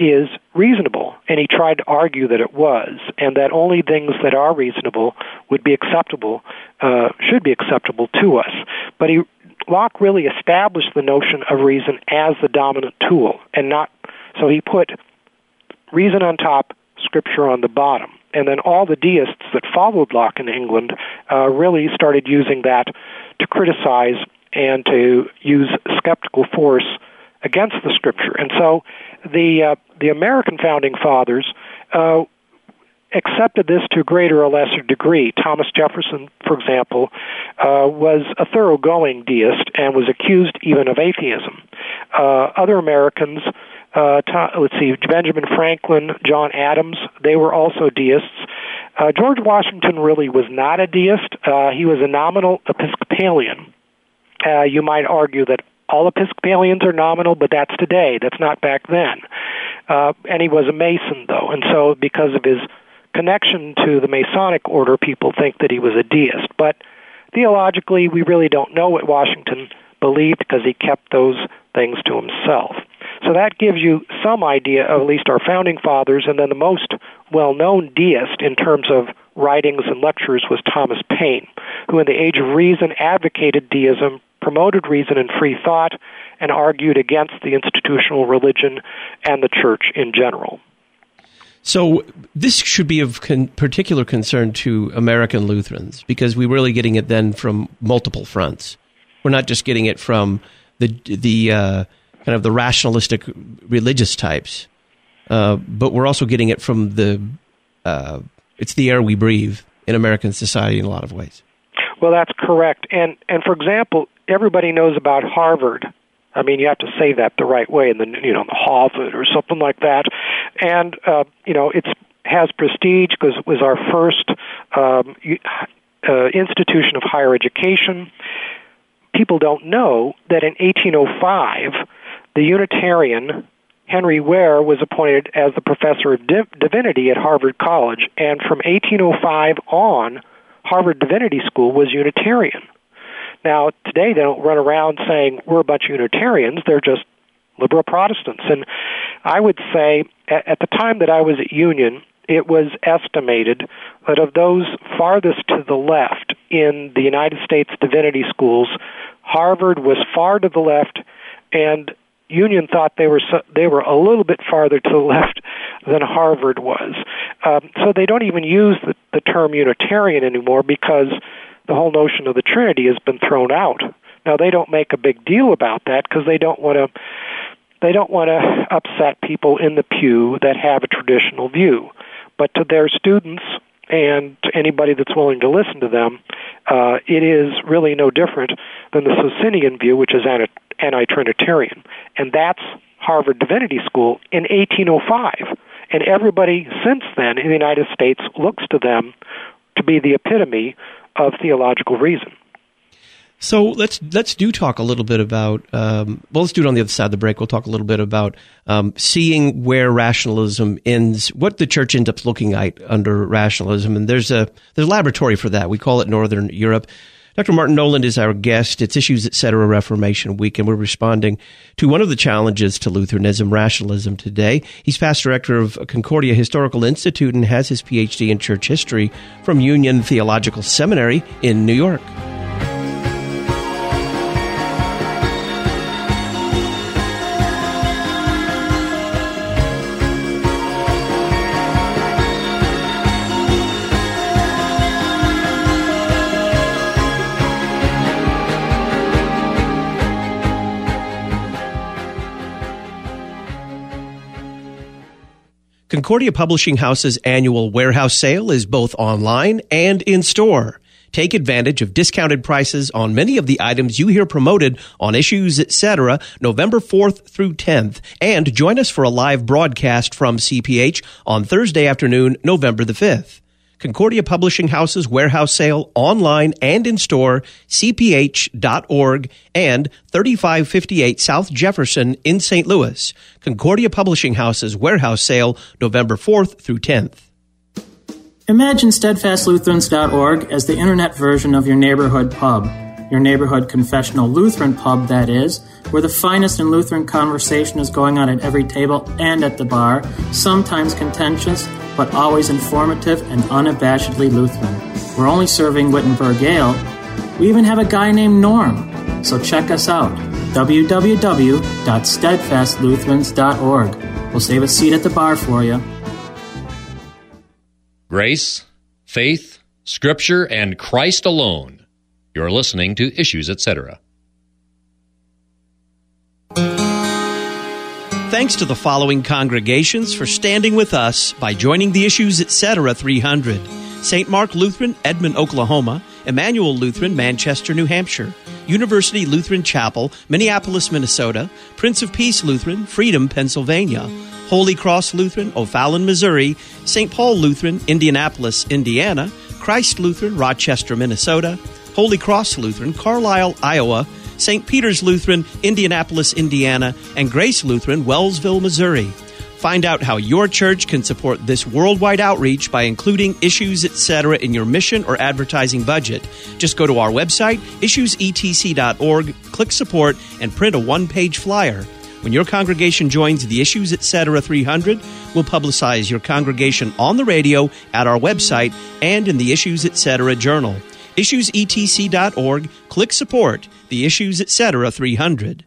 Speaker 2: is reasonable. And he tried to argue that it was, and that only things that are reasonable would be acceptable, uh, should be acceptable to us. But he, Locke really established the notion of reason as the dominant tool, and not, so he put reason on top, Scripture on the bottom. And then all the deists that followed Locke in England uh, really started using that to criticize and to use skeptical force against the Scripture. And so the uh, the American founding fathers uh, accepted this to a greater or lesser degree. Thomas Jefferson, for example, uh, was a thoroughgoing deist and was accused even of atheism. Uh, other Americans, uh, to, let's see, Benjamin Franklin, John Adams, they were also deists. Uh, George Washington really was not a deist. Uh, he was a nominal Episcopalian. Uh, you might argue that all Episcopalians are nominal, but that's today. That's not back then. Uh, and he was a Mason, though. And so because of his connection to the Masonic order, people think that he was a deist. But theologically, we really don't know what Washington believed because he kept those things to himself. So that gives you some idea of at least our founding fathers, and then the most well-known deist in terms of writings and lectures was Thomas Paine, who in the Age of Reason advocated deism, promoted reason and free thought, and argued against the institutional religion and the church in general.
Speaker 1: So this should be of con- particular concern to American Lutherans, because we're really getting it then from multiple fronts. We're not just getting it from the the uh, kind of the rationalistic religious types, uh, but we're also getting it from the uh, it's the air we breathe in American society in a lot of ways.
Speaker 2: Well, that's correct. And and for example, everybody knows about Harvard. I mean, you have to say that the right way, and then you know, the Harvard or something like that. And uh, you know, it's has prestige because it was our first um, uh, institution of higher education. People don't know that in eighteen oh five, the Unitarian Henry Ware was appointed as the professor of div- divinity at Harvard College, and from eighteen oh five on, Harvard Divinity School was Unitarian. Now, today they don't run around saying we're a bunch of Unitarians. They're just liberal Protestants. And I would say at, at the time that I was at Union, it was estimated that of those farthest to the left in the United States divinity schools, Harvard was far to the left, and Union thought they were so, they were a little bit farther to the left than Harvard was. Um, so they don't even use the, the term Unitarian anymore because the whole notion of the Trinity has been thrown out. Now they don't make a big deal about that because they don't want to they don't want to upset people in the pew that have a traditional view. But to their students and to anybody that's willing to listen to them, uh, it is really no different than the Socinian view, which is anti-Trinitarian. And that's Harvard Divinity School in eighteen oh five. And everybody since then in the United States looks to them to be the epitome of theological reason.
Speaker 1: So let's let's do talk a little bit about, um, well, let's do it on the other side of the break. We'll talk a little bit about um, seeing where rationalism ends, what the church ends up looking at under rationalism. And there's a there's a laboratory for that. We call it Northern Europe. Doctor Martin Noland is our guest. It's Issues, et cetera, Reformation Week, and we're responding to one of the challenges to Lutheranism, rationalism, today. He's past director of Concordia Historical Institute and has his P H D in church history from Union Theological Seminary in New York. Concordia Publishing House's annual warehouse sale is both online and in store. Take advantage of discounted prices on many of the items you hear promoted on Issues, et cetera, November fourth through tenth, and join us for a live broadcast from C P H on Thursday afternoon, November the fifth. Concordia Publishing House's warehouse sale online and in store, c p h dot org and thirty-five fifty-eight South Jefferson in Saint Louis. Concordia Publishing House's warehouse sale, November fourth through tenth.
Speaker 9: Imagine steadfast lutherans dot org as the internet version of your neighborhood pub. your neighborhood confessional Lutheran pub, that is, where the finest in Lutheran conversation is going on at every table and at the bar, sometimes contentious, but always informative and unabashedly Lutheran. We're only serving Wittenberg Ale. We even have a guy named Norm. So check us out, w w w dot steadfast lutherans dot org. We'll save a seat at the bar for you.
Speaker 3: Grace, faith, Scripture, and Christ alone. You're listening to Issues, et cetera.
Speaker 1: Thanks to the following congregations for standing with us by joining the Issues, et cetera three hundred. Saint Mark Lutheran, Edmond, Oklahoma. Emmanuel Lutheran, Manchester, New Hampshire. University Lutheran Chapel, Minneapolis, Minnesota. Prince of Peace Lutheran, Freedom, Pennsylvania. Holy Cross Lutheran, O'Fallon, Missouri. Saint Paul Lutheran, Indianapolis, Indiana. Christ Lutheran, Rochester, Minnesota. Holy Cross Lutheran, Carlisle, Iowa. Saint Peter's Lutheran, Indianapolis, Indiana. And Grace Lutheran, Wellsville, Missouri. Find out how your church can support this worldwide outreach by including Issues, et cetera in your mission or advertising budget. Just go to our website, issues e t c dot org, click support, and print a one-page flyer. When your congregation joins the Issues, et cetera three hundred, we'll publicize your congregation on the radio, at our website, and in the Issues, et cetera journal. issues e t c dot org, click support, the Issues, et cetera three hundred.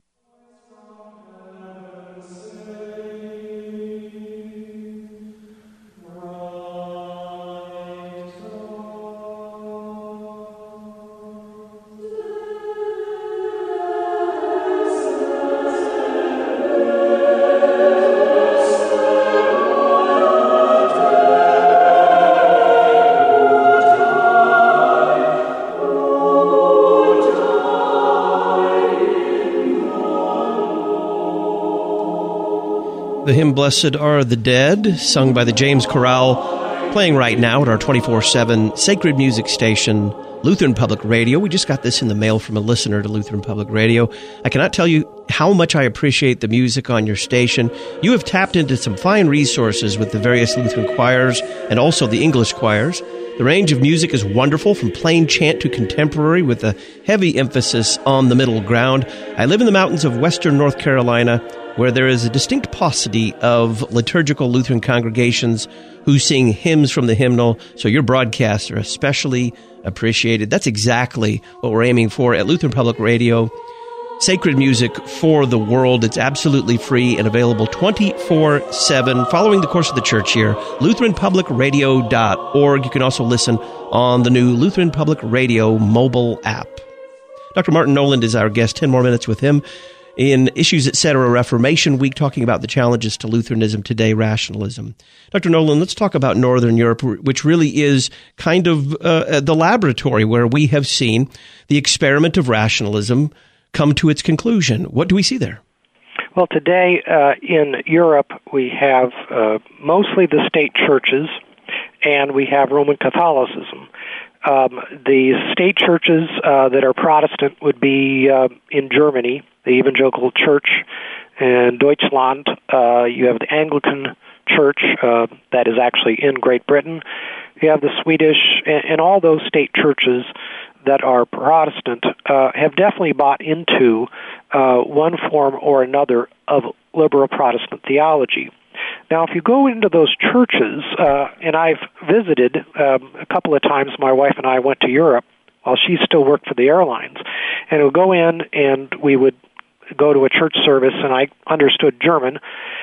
Speaker 1: The hymn Blessed Are the Dead, sung by the James Chorale, playing right now at our twenty-four seven sacred music station, Lutheran Public Radio. We just got this in the mail from a listener to Lutheran Public Radio. I cannot tell you how much I appreciate the music on your station. You have tapped into some fine resources with the various Lutheran choirs and also the English choirs. The range of music is wonderful, from plain chant to contemporary, with a heavy emphasis on the middle ground. I live in the mountains of western North Carolina, where there is a distinct paucity of liturgical Lutheran congregations who sing hymns from the hymnal, so your broadcasts are especially appreciated. That's exactly what we're aiming for at Lutheran Public Radio. Sacred music for the world. It's absolutely free and available twenty-four seven, following the course of the church year. Lutheran Public Radio dot org. You can also listen on the new Lutheran Public Radio mobile app. Doctor Martin Noland is our guest. Ten more minutes with him in Issues, et cetera, Reformation Week, talking about the challenges to Lutheranism today, rationalism. Doctor Noland, let's talk about Northern Europe, which really is kind of uh, the laboratory where we have seen the experiment of rationalism come to its conclusion. What do we see there?
Speaker 2: Well, today uh, in Europe, we have uh, mostly the state churches, and we have Roman Catholicism. Um, the state churches uh, that are Protestant would be uh, in Germany, the Evangelical Church, and Deutschland. Uh, you have the Anglican Church uh, that is actually in Great Britain. You have the Swedish, and, and all those state churches that are Protestant uh, have definitely bought into uh, one form or another of liberal Protestant theology. Now, if you go into those churches, uh, and I've visited um, a couple of times, my wife and I went to Europe while she still worked for the airlines, and we'd go in and we would go to a church service, and I understood German,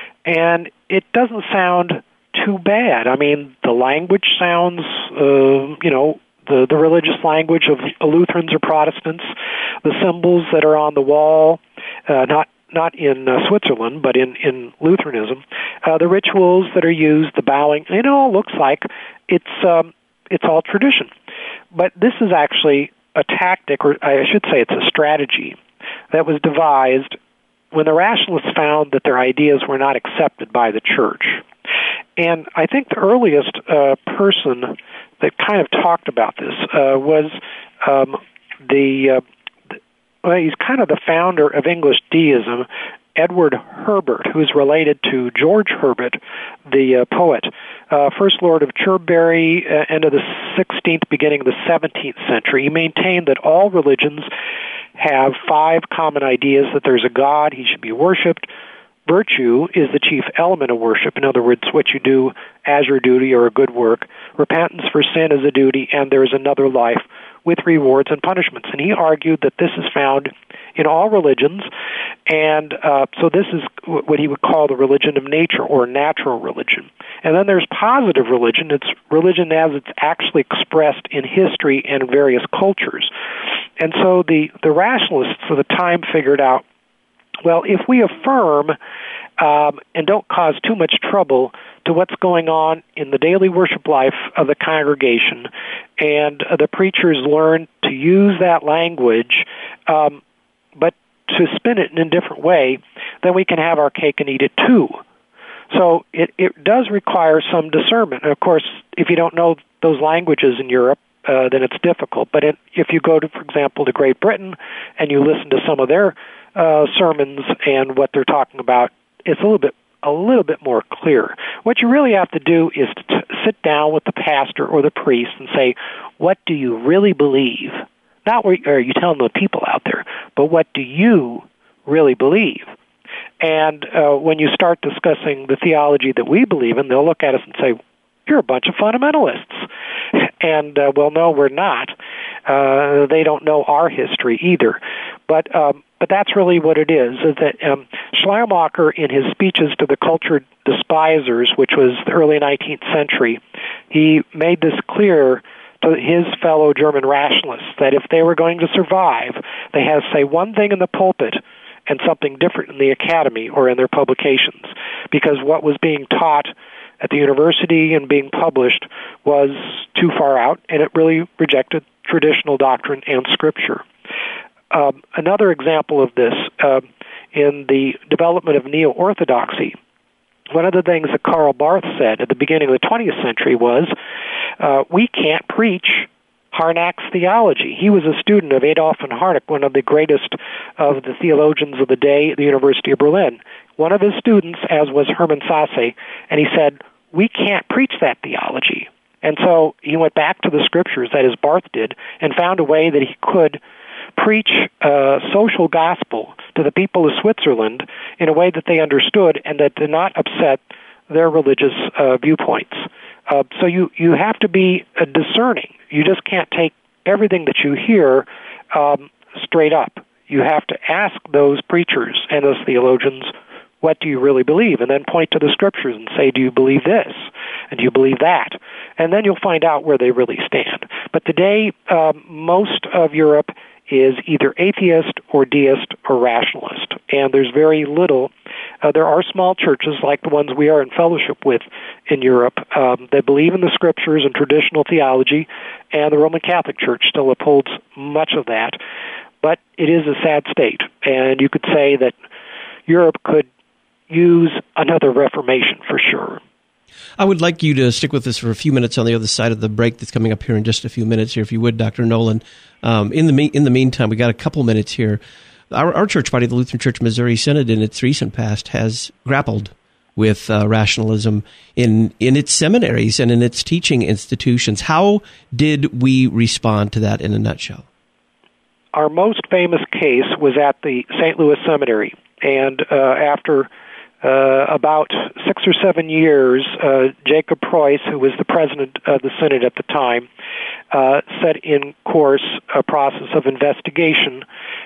Speaker 2: and it doesn't sound too bad. I mean, the language sounds, uh, you know, the, the religious language of Lutherans or Protestants, the symbols that are on the wall, uh, not not in uh, Switzerland, but in, in Lutheranism, uh, the rituals that are used, the bowing, it all looks like it's um, it's all tradition. But this is actually a tactic, or I should say it's a strategy, that was devised when the rationalists found that their ideas were not accepted by the church. And I think the earliest uh, person that kind of talked about this uh, was um, the, uh, well, he's kind of the founder of English deism, Edward Herbert, who's related to George Herbert, the uh, poet, uh, First Lord of Cherbury, uh, end of the sixteenth, beginning of the seventeenth century. He maintained that all religions have five common ideas: that there's a God, he should be worshipped. Virtue is the chief element of worship. In other words, what you do as your duty or a good work. Repentance for sin is a duty, and there is another life with rewards and punishments. And he argued that this is found in all religions, and uh, so this is what he would call the religion of nature, or natural religion. And then there's positive religion. It's religion as it's actually expressed in history and various cultures. And so the, the rationalists of the time figured out, well, if we affirm um, and don't cause too much trouble to what's going on in the daily worship life of the congregation, and uh, the preachers learn to use that language, um, but to spin it in a different way, then we can have our cake and eat it too. So it, it does require some discernment. And of course, if you don't know those languages in Europe, uh, then it's difficult. But it, if you go to, for example, to Great Britain and you listen to some of their uh, sermons and what they're talking about, it's a little bit a little bit more clear. What you really have to do is to t- sit down with the pastor or the priest and say, what do you really believe? Not what are you telling the people out there, but what do you really believe? And uh, when you start discussing the theology that we believe in, they'll look at us and say, you're a bunch of fundamentalists. And, uh, well, no, we're not. Uh, they don't know our history either. But um, but that's really what it is, is that um, Schleiermacher, in his speeches to the cultured despisers, which was the early nineteenth century, he made this clear to his fellow German rationalists that if they were going to survive, they had to say one thing in the pulpit and something different in the academy or in their publications, because what was being taught at the university and being published was too far out, and it really rejected traditional doctrine and Scripture. Um, another example of this, uh, in the development of neo-orthodoxy, one of the things that Karl Barth said at the beginning of the twentieth century was, uh, we can't preach Harnack's theology. He was a student of Adolf von Harnack, one of the greatest of the theologians of the day at the University of Berlin. One of his students, as was Hermann Sasse, and he said, we can't preach that theology. And so he went back to the Scriptures, that is, Barth did, and found a way that he could preach uh, social gospel to the people of Switzerland in a way that they understood and that did not upset their religious uh, viewpoints. Uh, so you, you have to be uh, discerning. You just can't take everything that you hear um, straight up. You have to ask those preachers and those theologians, what do you really believe? And then point to the Scriptures and say, do you believe this? And do you believe that? And then you'll find out where they really stand. But today, um, most of Europe is either atheist or deist or rationalist. And there's very little. Uh, there are small churches like the ones we are in fellowship with in Europe um, that believe in the Scriptures and traditional theology, and the Roman Catholic Church still upholds much of that. But it is a sad state, and you could say that Europe could use another Reformation for sure.
Speaker 1: I would like you to stick with us for a few minutes on the other side of the break that's coming up here in just a few minutes here, if you would, Doctor Nolan. Um, in the me- in the meantime, we got a couple minutes here. Our, our church body, the Lutheran Church Missouri Synod, in its recent past, has grappled with uh, rationalism in, in its seminaries and in its teaching institutions. How did we respond to that in a nutshell?
Speaker 2: Our most famous case was at the Saint Louis Seminary, and uh, after Uh, about six or seven years, uh, Jacob Preuss, who was the president of the Synod at the time, uh, set in course a process of investigation,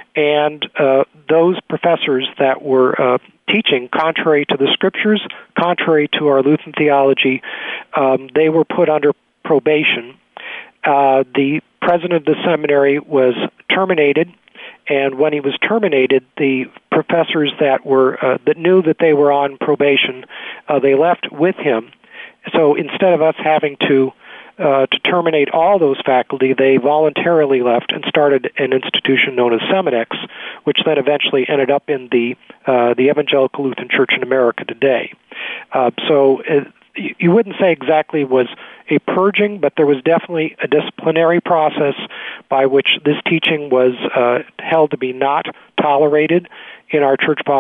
Speaker 2: and uh, those professors that were uh, teaching contrary to the Scriptures, contrary to our Lutheran theology, um, they were put under probation. Uh, the president of the seminary was terminated. And when he was terminated, the professors that were uh, that knew that they were on probation, uh, they left with him. So instead of us having to uh, to terminate all those faculty, they voluntarily left and started an institution known as Seminex, which then eventually ended up in the uh, the Evangelical Lutheran Church in America today. Uh, so uh, you wouldn't say exactly was a purging, but there was definitely a disciplinary process by which this teaching was uh, held to be not tolerated in our church body,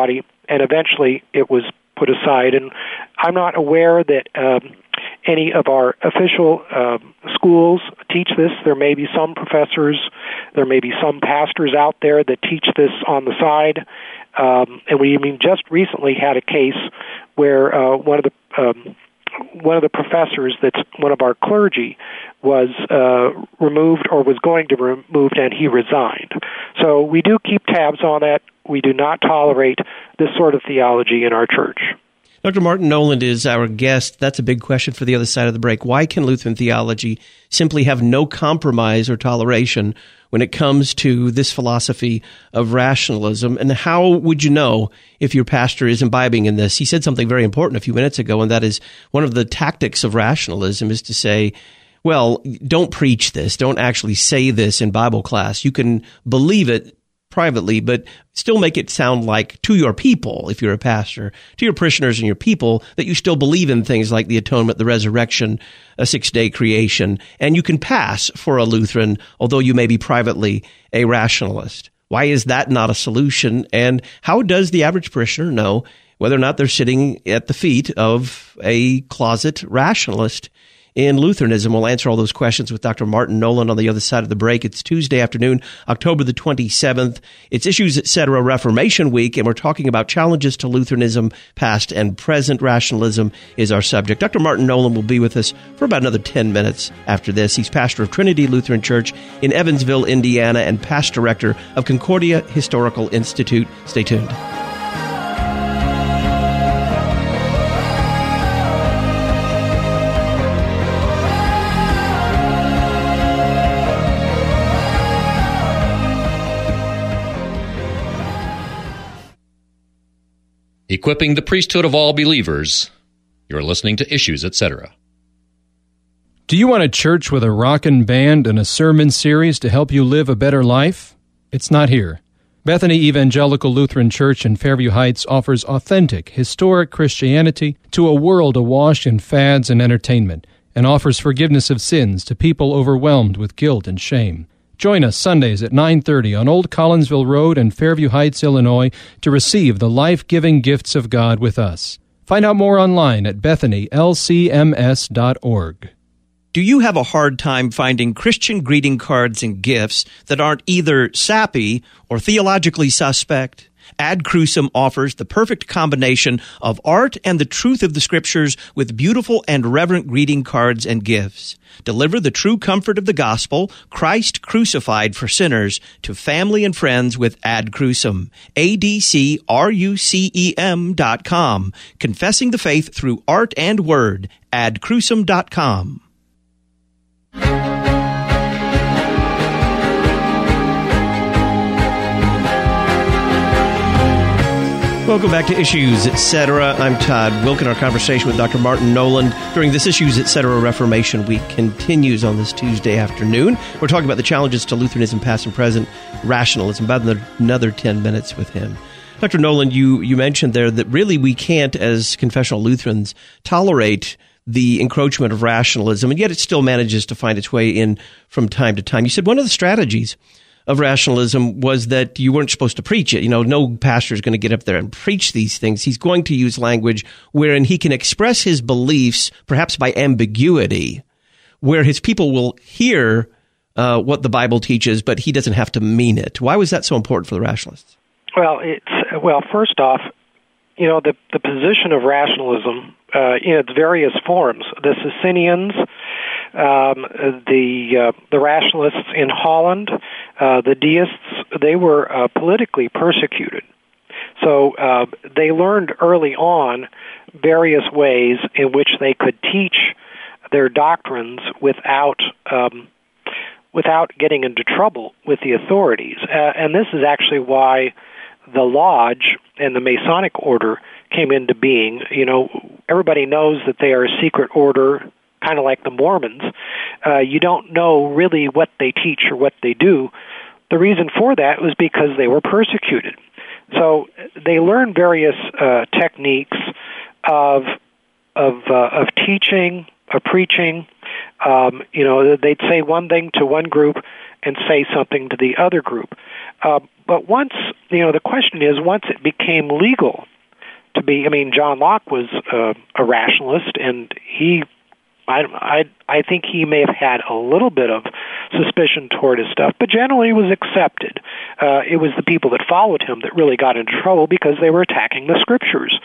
Speaker 2: and eventually it was put aside. And I'm not aware that um, any of our official uh, schools teach this. There may be some professors, there may be some pastors out there that teach this on the side. Um, and we I mean, just recently had a case where uh, one of the um, one of the professors that's one of our clergy was uh, removed or was going to be removed, and he resigned. So we do keep tabs on that. We do not tolerate this sort of theology in our church.
Speaker 1: Doctor Martin Noland is our guest. That's a big question for the other side of the break. Why can Lutheran theology simply have no compromise or toleration when it comes to this philosophy of rationalism? And how would you know if your pastor is imbibing in this? He said something very important a few minutes ago, and that is one of the tactics of rationalism is to say, well, don't preach this. Don't actually say this in Bible class. You can believe it privately, but still make it sound like to your people, if you're a pastor, to your parishioners and your people, that you still believe in things like the atonement, the resurrection, a six-day creation, and you can pass for a Lutheran, although you may be privately a rationalist. Why is that not a solution? And how does the average parishioner know whether or not they're sitting at the feet of a closet rationalist in Lutheranism? We'll answer all those questions with Doctor Martin Noland on the other side of the break. It's Tuesday afternoon, October the twenty-seventh. It's Issues, et cetera, Reformation Week, and we're talking about challenges to Lutheranism, past and present. Rationalism is our subject. Doctor Martin Noland will be with us for about another ten minutes after this. He's pastor of Trinity Lutheran Church in Evansville, Indiana, and past director of Concordia Historical Institute. Stay tuned.
Speaker 3: Equipping the priesthood of all believers. You're listening to Issues, et cetera.
Speaker 10: Do you want a church with a rockin' band and a sermon series to help you live a better life? It's not here. Bethany Evangelical Lutheran Church in Fairview Heights offers authentic, historic Christianity to a world awash in fads and entertainment, and offers forgiveness of sins to people overwhelmed with guilt and shame. Join us Sundays at nine thirty on Old Collinsville Road in Fairview Heights, Illinois, to receive the life-giving gifts of God with us. Find out more online at bethany l c m s dot org.
Speaker 1: Do you have a hard time finding Christian greeting cards and gifts that aren't either sappy or theologically suspect? Ad Crucem offers the perfect combination of art and the truth of the Scriptures with beautiful and reverent greeting cards and gifts. Deliver the true comfort of the gospel, Christ crucified for sinners, to family and friends with Ad Crucem. A D C R U C E M dot com. Confessing the faith through art and word. ad crucem dot com. Welcome back to Issues, et cetera. I'm Todd Wilken. Our conversation with Doctor Martin Noland during this Issues, et cetera. Reformation Week continues on this Tuesday afternoon. We're talking about the challenges to Lutheranism, past and present, rationalism, about another ten minutes with him. Doctor Noland, you, you mentioned there that really we can't, as confessional Lutherans, tolerate the encroachment of rationalism, and yet it still manages to find its way in from time to time. You said one of the strategies of rationalism was that you weren't supposed to preach it. You know, no pastor is going to get up there and preach these things. He's going to use language wherein he can express his beliefs, perhaps by ambiguity, where his people will hear uh, what the Bible teaches, but he doesn't have to mean it. Why was that so important for the rationalists?
Speaker 2: Well, it's well. First off, you know, the the position of rationalism uh, in its various forms. The Socinians, um, the uh, the rationalists in Holland, uh, the deists, they were uh, politically persecuted. So uh, they learned early on various ways in which they could teach their doctrines without um, without getting into trouble with the authorities. Uh, and this is actually why the Lodge and the Masonic order came into being. You know, everybody knows that they are a secret order, kind of like the Mormons. Uh, you don't know really what they teach or what they do. The reason for that was because they were persecuted. So they learned various uh, techniques of of uh, of teaching, of preaching. Um, you know, they'd say one thing to one group and say something to the other group. Uh, but once, you know, the question is, once it became legal be. I mean, John Locke was uh, a rationalist, and he, I, I, I think he may have had a little bit of suspicion toward his stuff, but generally was accepted. Uh, it was the people that followed him that really got into trouble because they were attacking the scriptures.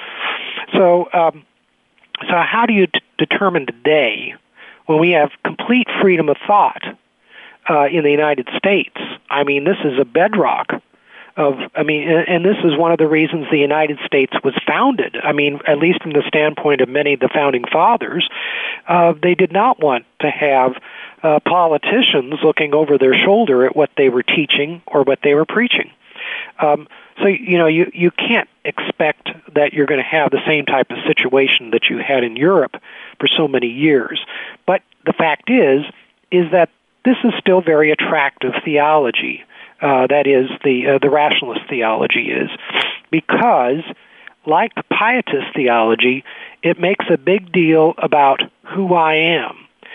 Speaker 2: So, um, so how do you t- determine today, when we have complete freedom of thought uh, in the United States? I mean, this is a bedrock of, I mean, and this is one of the reasons the United States was founded. I mean, at least from the standpoint of many of the founding fathers, uh, they did not want to have uh, politicians looking over their shoulder at what they were teaching or what they were preaching. Um, so, you know, you, you can't expect that you're going to have the same type of situation that you had in Europe for so many years. But the fact is, is that this is still very attractive theology. Uh, that is, the uh, the rationalist theology is, because, like the pietist theology, it makes a big deal about who I am.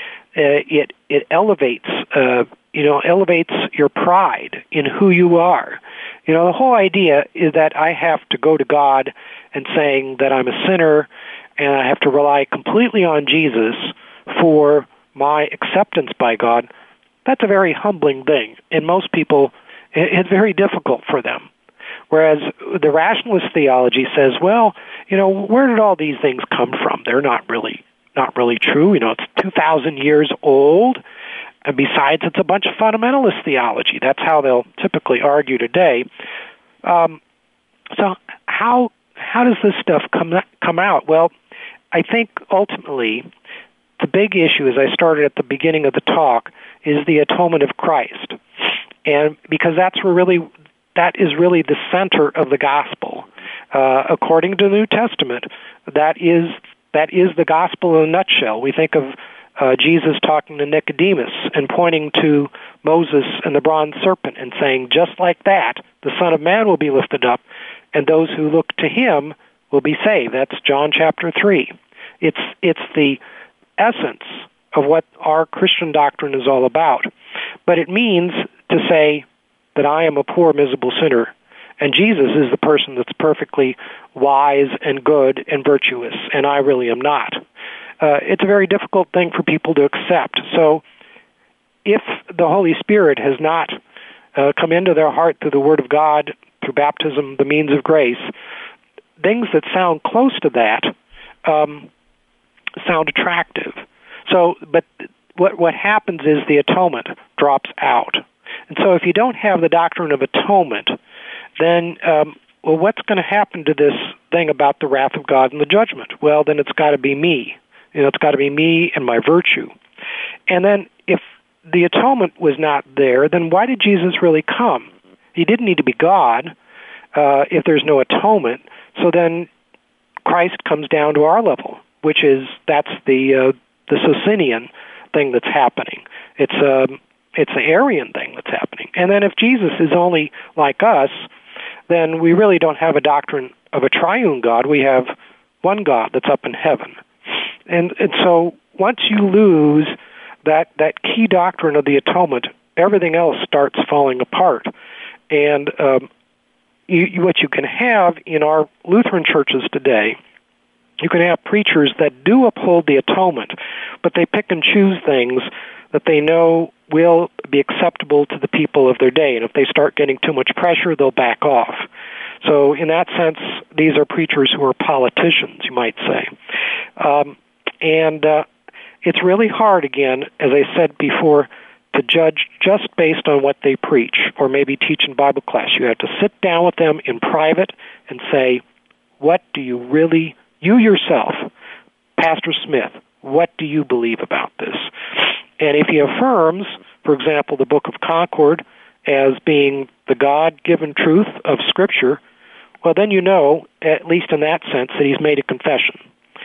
Speaker 2: Uh, it it elevates, uh, you know, elevates your pride in who you are. You know, the whole idea is that I have to go to God and saying that I'm a sinner, and I have to rely completely on Jesus for my acceptance by God. That's a very humbling thing, and most people, it's very difficult for them. Whereas the rationalist theology says, well, you know, where did all these things come from? They're not really not really true. You know, it's two thousand years old. And besides, it's a bunch of fundamentalist theology. That's how they'll typically argue today. Um, so how how does this stuff come come out? Well, I think ultimately the big issue, as I started at the beginning of the talk, is the atonement of Christ. And because that's where really, that is really the center of the gospel. Uh, according to the New Testament, that is that is the gospel in a nutshell. We think of uh, Jesus talking to Nicodemus and pointing to Moses and the bronze serpent and saying, just like that, the Son of Man will be lifted up, and those who look to him will be saved. That's John chapter three. It's it's the essence of what our Christian doctrine is all about. But it means to say that I am a poor, miserable sinner, and Jesus is the person that's perfectly wise and good and virtuous, and I really am not. Uh, it's a very difficult thing for people to accept. So if the Holy Spirit has not uh, come into their heart through the Word of God, through baptism, the means of grace, things that sound close to that um, sound attractive. So, but what what happens is the atonement drops out. And so if you don't have the doctrine of atonement, then, um, well, what's going to happen to this thing about the wrath of God and the judgment? Well, then it's got to be me. You know, it's got to be me and my virtue. And then if the atonement was not there, then why did Jesus really come? He didn't need to be God uh, if there's no atonement. So then Christ comes down to our level, which is, that's the uh, the Socinian thing that's happening. It's um, it's the Arian thing that's happening. And then if Jesus is only like us, then we really don't have a doctrine of a triune God. We have one God that's up in heaven. And and so once you lose that, that key doctrine of the atonement, everything else starts falling apart. And um, you, what you can have in our Lutheran churches today, you can have preachers that do uphold the atonement, but they pick and choose things that they know will be acceptable to the people of their day. And if they start getting too much pressure, they'll back off. So in that sense, these are preachers who are politicians, you might say. Um, and uh, it's really hard, again, as I said before, to judge just based on what they preach or maybe teach in Bible class. You have to sit down with them in private and say, what do you really, you yourself, Pastor Smith, what do you believe about this? And if he affirms, for example, the Book of Concord as being the God-given truth of Scripture, well, then you know, at least in that sense, that he's made a confession.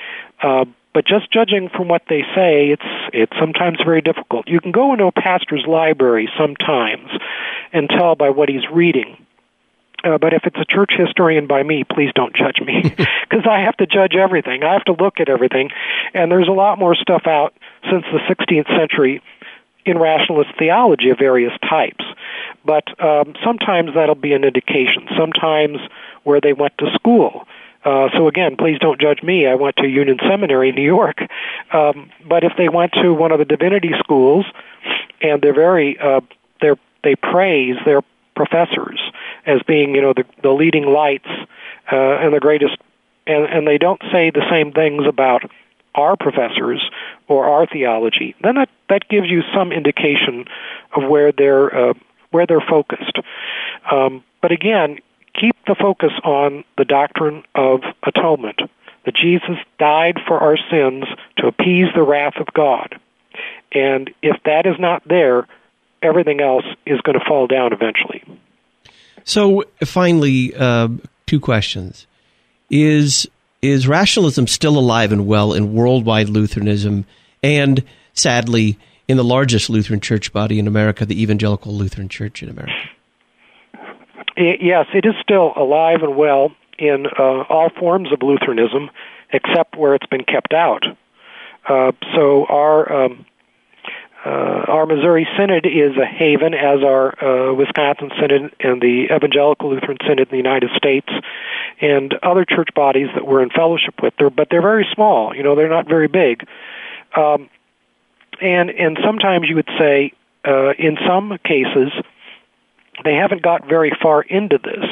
Speaker 2: Uh, but just judging from what they say, it's it's sometimes very difficult. You can go into a pastor's library sometimes and tell by what he's reading. Uh, but if it's a church historian by me, please don't judge me, because I have to judge everything. I have to look at everything. And there's a lot more stuff out since the sixteenth century in rationalist theology of various types. But um, sometimes that'll be an indication. Sometimes where they went to school. Uh, so again, please don't judge me. I went to Union Seminary in New York. Um, but if they went to one of the divinity schools, and they're very, uh, they're, they praise their professors as being, you know, the, the leading lights uh, and the greatest, and, and they don't say the same things about our professors or our theology, then that, that gives you some indication of where they're uh, where they're focused. Um, but again, keep the focus on the doctrine of atonement, that Jesus died for our sins to appease the wrath of God. And if that is not there, everything else is going to fall down eventually.
Speaker 1: So finally, uh, two questions. Is is rationalism still alive and well in worldwide Lutheranism and, sadly, in the largest Lutheran church body in America, the Evangelical Lutheran Church in America?
Speaker 2: Yes, it is still alive and well in uh, all forms of Lutheranism, except where it's been kept out. Uh, so our um, uh, our Missouri Synod is a haven, as our uh, Wisconsin Synod and the Evangelical Lutheran Synod in the United States, and other church bodies that we're in fellowship with. They're, but they're very small. You know, they're not very big. Um, and and sometimes you would say, uh, in some cases, they haven't got very far into this.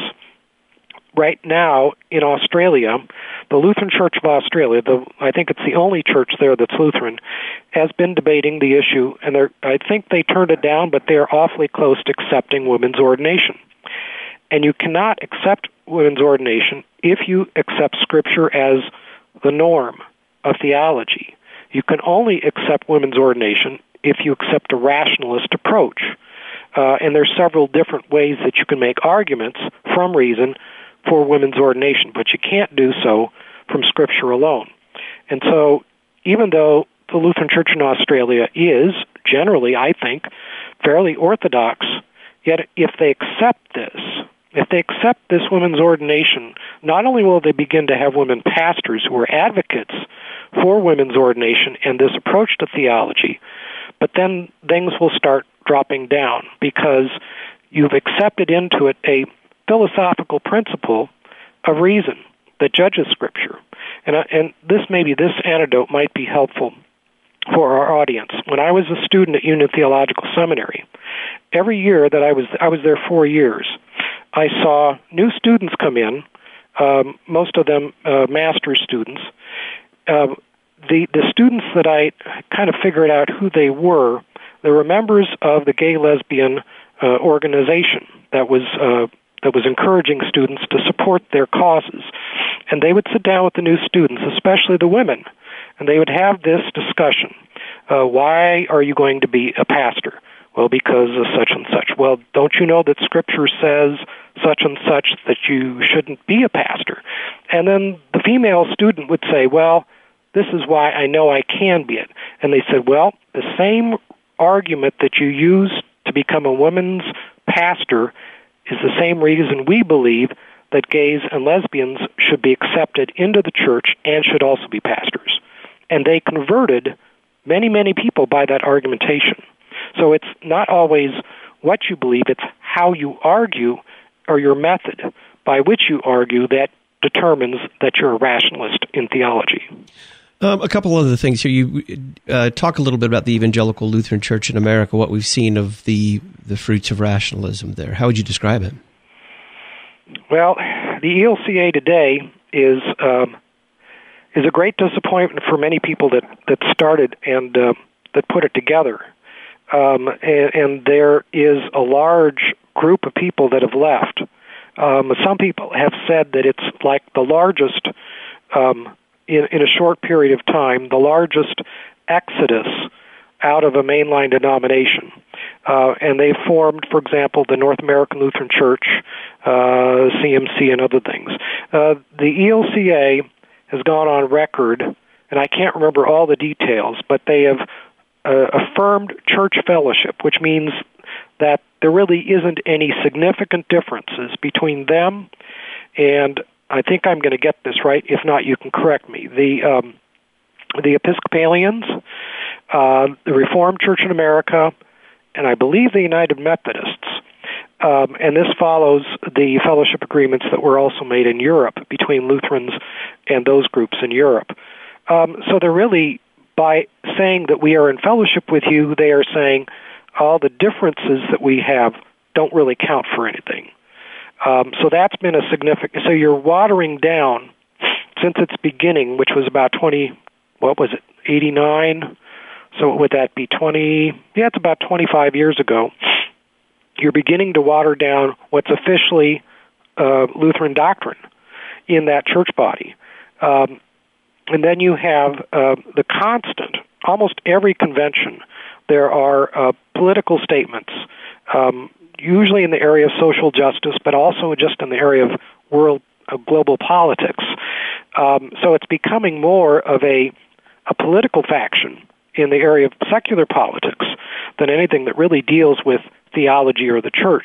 Speaker 2: Right now, in Australia, the Lutheran Church of Australia, the, I think it's the only church there that's Lutheran, has been debating the issue, and they're, I think they turned it down, but they're awfully close to accepting women's ordination. And you cannot accept women's ordination if you accept Scripture as the norm of theology. You can only accept women's ordination if you accept a rationalist approach. Uh, and there's several different ways that you can make arguments from reason for women's ordination, but you can't do so from Scripture alone. And so, even though the Lutheran Church in Australia is generally, I think, fairly orthodox, yet if they accept this, if they accept this women's ordination, not only will they begin to have women pastors who are advocates for women's ordination and this approach to theology, but then things will start dropping down because you've accepted into it a philosophical principle of reason that judges Scripture. And, uh, and this maybe this anecdote might be helpful for our audience. When I was a student at Union Theological Seminary, every year that I was I was there four years, I saw new students come in, um, most of them uh, master's students. Uh, the the students that I kind of figured out who they were, they were members of the gay lesbian uh, organization that was uh, that was encouraging students to support their causes. And they would sit down with the new students, especially the women, and they would have this discussion. Uh, why are you going to be a pastor? Well, because of such and such. Well, don't you know that Scripture says such and such, that you shouldn't be a pastor? And then the female student would say, well, this is why I know I can be it. And they said, well, the same argument that you use to become a woman's pastor is the same reason we believe that gays and lesbians should be accepted into the church and should also be pastors. And they converted many, many people by that argumentation. So it's not always what you believe, it's how you argue or your method by which you argue that determines that you're a rationalist in theology.
Speaker 1: Um, a couple other things here. You uh, talk a little bit about the Evangelical Lutheran Church in America, what we've seen of the, the fruits of rationalism there. How would you describe it?
Speaker 2: Well, the E L C A today is um, is a great disappointment for many people that, that started and uh, that put it together. Um, and, and there is a large group of people that have left. Um, some people have said that it's like the largest um In, in a short period of time, the largest exodus out of a mainline denomination. Uh, and they formed, for example, the North American Lutheran Church, uh, C M C, and other things. Uh, the E L C A has gone on record, and I can't remember all the details, but they have uh, affirmed church fellowship, which means that there really isn't any significant differences between them and, I think I'm going to get this right. If not, you can correct me. The um, the Episcopalians, uh, the Reformed Church in America, and I believe the United Methodists. Um, and this follows the fellowship agreements that were also made in Europe between Lutherans and those groups in Europe. Um, so they're really, by saying that we are in fellowship with you, they are saying all the differences that we have don't really count for anything. Um, so that's been a significant, so you're watering down since its beginning, which was about twenty, what was it, eighty-nine? So would that be twenty, yeah, it's about twenty-five years ago. You're beginning to water down what's officially uh, Lutheran doctrine in that church body. Um, and then you have uh, the constant, almost every convention, there are uh, political statements, um, usually in the area of social justice, but also just in the area of world uh, global politics. Um, so it's becoming more of a, a political faction in the area of secular politics than anything that really deals with theology or the church.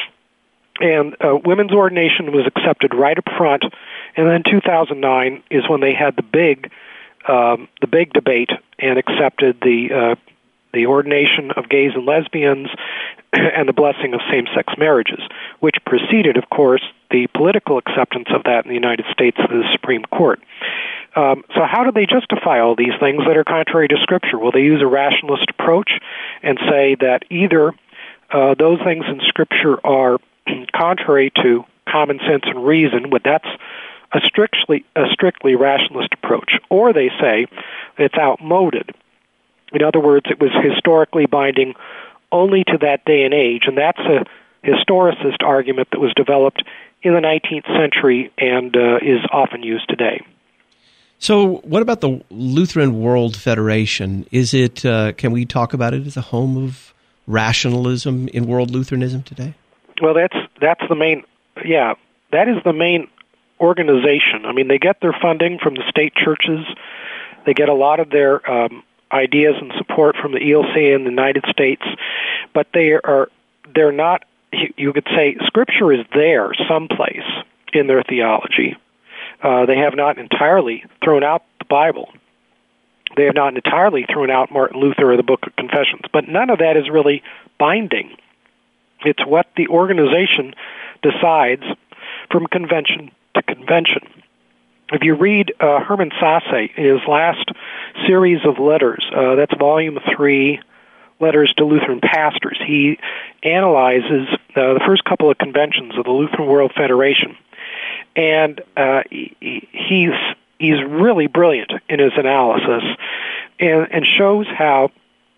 Speaker 2: And uh, women's ordination was accepted right up front, and then two thousand nine is when they had the big, um, the big debate and accepted the uh, the ordination of gays and lesbians and the blessing of same-sex marriages, which preceded, of course, the political acceptance of that in the United States to the Supreme Court. Um, so how do they justify all these things that are contrary to Scripture? Well, they use a rationalist approach and say that either uh, those things in Scripture are contrary to common sense and reason, but that's a strictly, a strictly rationalist approach, or they say it's outmoded. In other words, it was historically binding only to that day and age, and that's a historicist argument that was developed in the nineteenth century and uh, is often used today.
Speaker 1: So what about the Lutheran World Federation? Is it, uh, can we talk about it as a home of rationalism in world Lutheranism today?
Speaker 2: Well, that's that's the main, yeah, that is the main organization. I mean, they get their funding from the state churches. They get a lot of their um, ideas and support from the E L C in the United States, but they are, they're not, you could say, Scripture is there someplace in their theology. Uh, they have not entirely thrown out the Bible. They have not entirely thrown out Martin Luther or the Book of Confessions, but none of that is really binding. It's what the organization decides from convention to convention. If you read uh, Hermann Sasse, his last series of letters, uh, that's volume three, Letters to Lutheran Pastors, he analyzes uh, the first couple of conventions of the Lutheran World Federation, and uh, he, he's he's really brilliant in his analysis, and, and shows how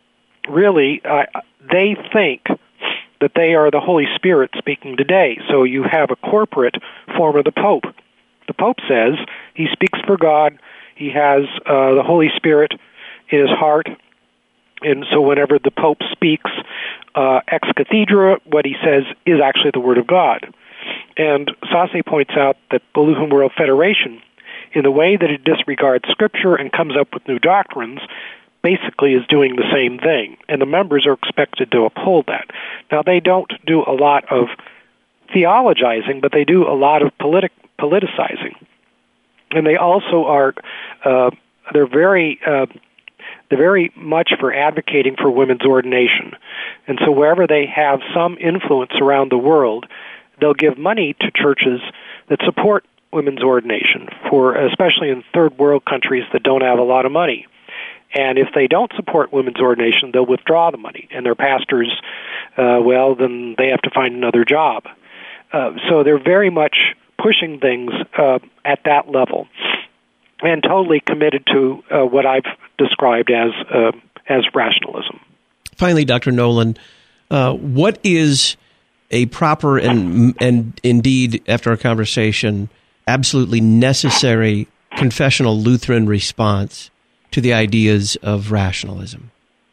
Speaker 2: really uh, they think that they are the Holy Spirit speaking today. So you have a corporate form of the Pope. The Pope says he speaks for God. He has uh, the Holy Spirit in his heart. And so whenever the Pope speaks uh, ex cathedra, what he says is actually the Word of God. And Sasse points out that the Lutheran World Federation, in the way that it disregards Scripture and comes up with new doctrines, basically is doing the same thing. And the members are expected to uphold that. Now, they don't do a lot of theologizing, but they do a lot of politic, politicizing. And they also are, uh, they're very... Uh, They're very much for advocating for women's ordination. And so wherever they have some influence around the world, they'll give money to churches that support women's ordination, for especially in third world countries that don't have a lot of money. And if they don't support women's ordination, they'll withdraw the money. And their pastors, uh, well, then they have to find another job. Uh, so they're very much pushing things uh, at that level, and totally committed to uh, what I've described as uh, as rationalism.
Speaker 1: Finally, Doctor Nolan, uh, what is a proper and and indeed, after our conversation, absolutely necessary confessional Lutheran response to the ideas of rationalism?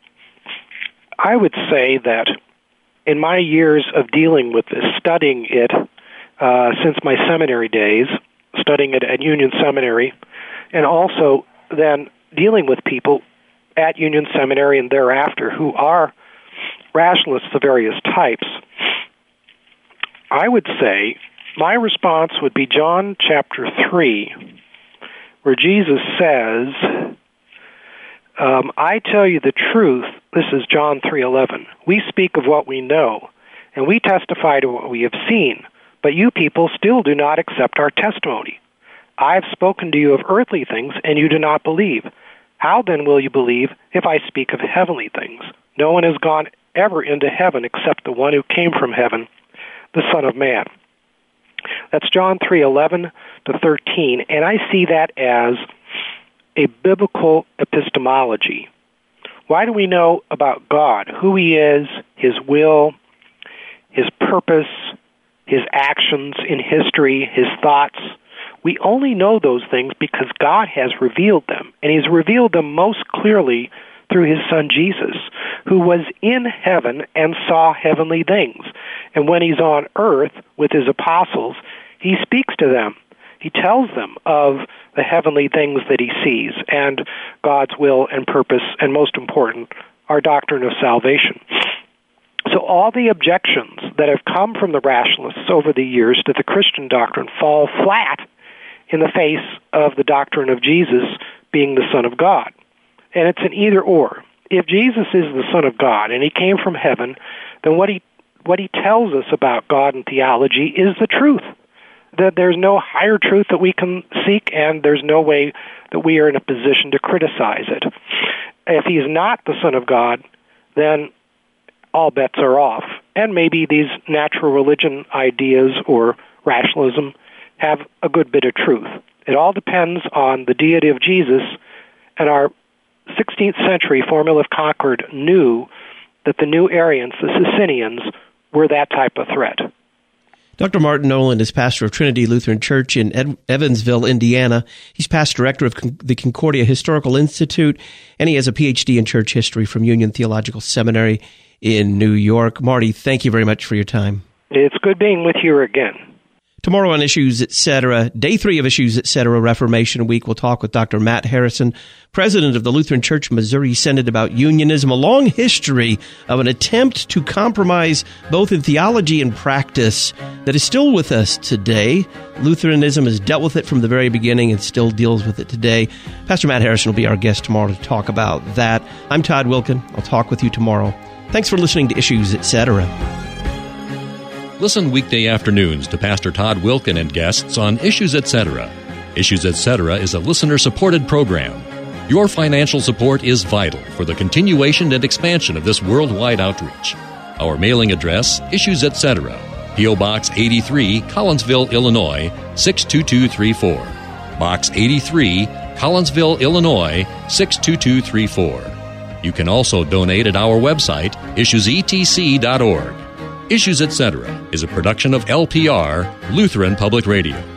Speaker 2: I would say that in my years of dealing with this, studying it uh, since my seminary days, studying it at Union Seminary, and also then dealing with people at Union Seminary and thereafter who are rationalists of various types, I would say my response would be John chapter three, where Jesus says, um, I tell you the truth, this is John three eleven, we speak of what we know and we testify to what we have seen, but you people still do not accept our testimony. I have spoken to you of earthly things, and you do not believe. How then will you believe if I speak of heavenly things? No one has gone ever into heaven except the one who came from heaven, the Son of Man. That's John three eleven to thirteen, and I see that as a biblical epistemology. Why do we know about God, who He is, His will, His purpose, His actions in history, His thoughts? We only know those things because God has revealed them, and He's revealed them most clearly through His Son Jesus, who was in heaven and saw heavenly things. And when He's on earth with His apostles, He speaks to them. He tells them of the heavenly things that He sees and God's will and purpose, and most important, our doctrine of salvation. So all the objections that have come from the rationalists over the years to the Christian doctrine fall flat in the face of the doctrine of Jesus being the Son of God. And it's an either-or. If Jesus is the Son of God and He came from heaven, then what he what he tells us about God and theology is the truth. That there's no higher truth that we can seek, and there's no way that we are in a position to criticize it. If He's not the Son of God, then all bets are off. And maybe these natural religion ideas or rationalism have a good bit of truth. It all depends on the deity of Jesus, and our sixteenth century Formula of Concord knew that the New Arians, the Socinians, were that type of threat.
Speaker 1: Doctor Martin Noland is pastor of Trinity Lutheran Church in Ed- Evansville, Indiana. He's past director of Con- the Concordia Historical Institute, and he has a P H D in church history from Union Theological Seminary in New York. Marty, thank you very much for your time.
Speaker 2: It's good being with you again.
Speaker 1: Tomorrow on Issues, et cetera, day three of Issues, et cetera, Reformation Week, we'll talk with Doctor Matt Harrison, president of the Lutheran Church Missouri Synod, about unionism, a long history of an attempt to compromise both in theology and practice that is still with us today. Lutheranism has dealt with it from the very beginning and still deals with it today. Pastor Matt Harrison will be our guest tomorrow to talk about that. I'm Todd Wilkin. I'll talk with you tomorrow. Thanks for listening to Issues, et cetera.
Speaker 3: Listen weekday afternoons to Pastor Todd Wilkin and guests on Issues, et cetera. Issues, et cetera is a listener-supported program. Your financial support is vital for the continuation and expansion of this worldwide outreach. Our mailing address, Issues, et cetera, P O. Box eighty-three, Collinsville, Illinois, six two two three four. Box eighty-three, Collinsville, Illinois, six two two three four. You can also donate at our website, issues e t c dot org. Issues, et cetera is a production of L P R, Lutheran Public Radio.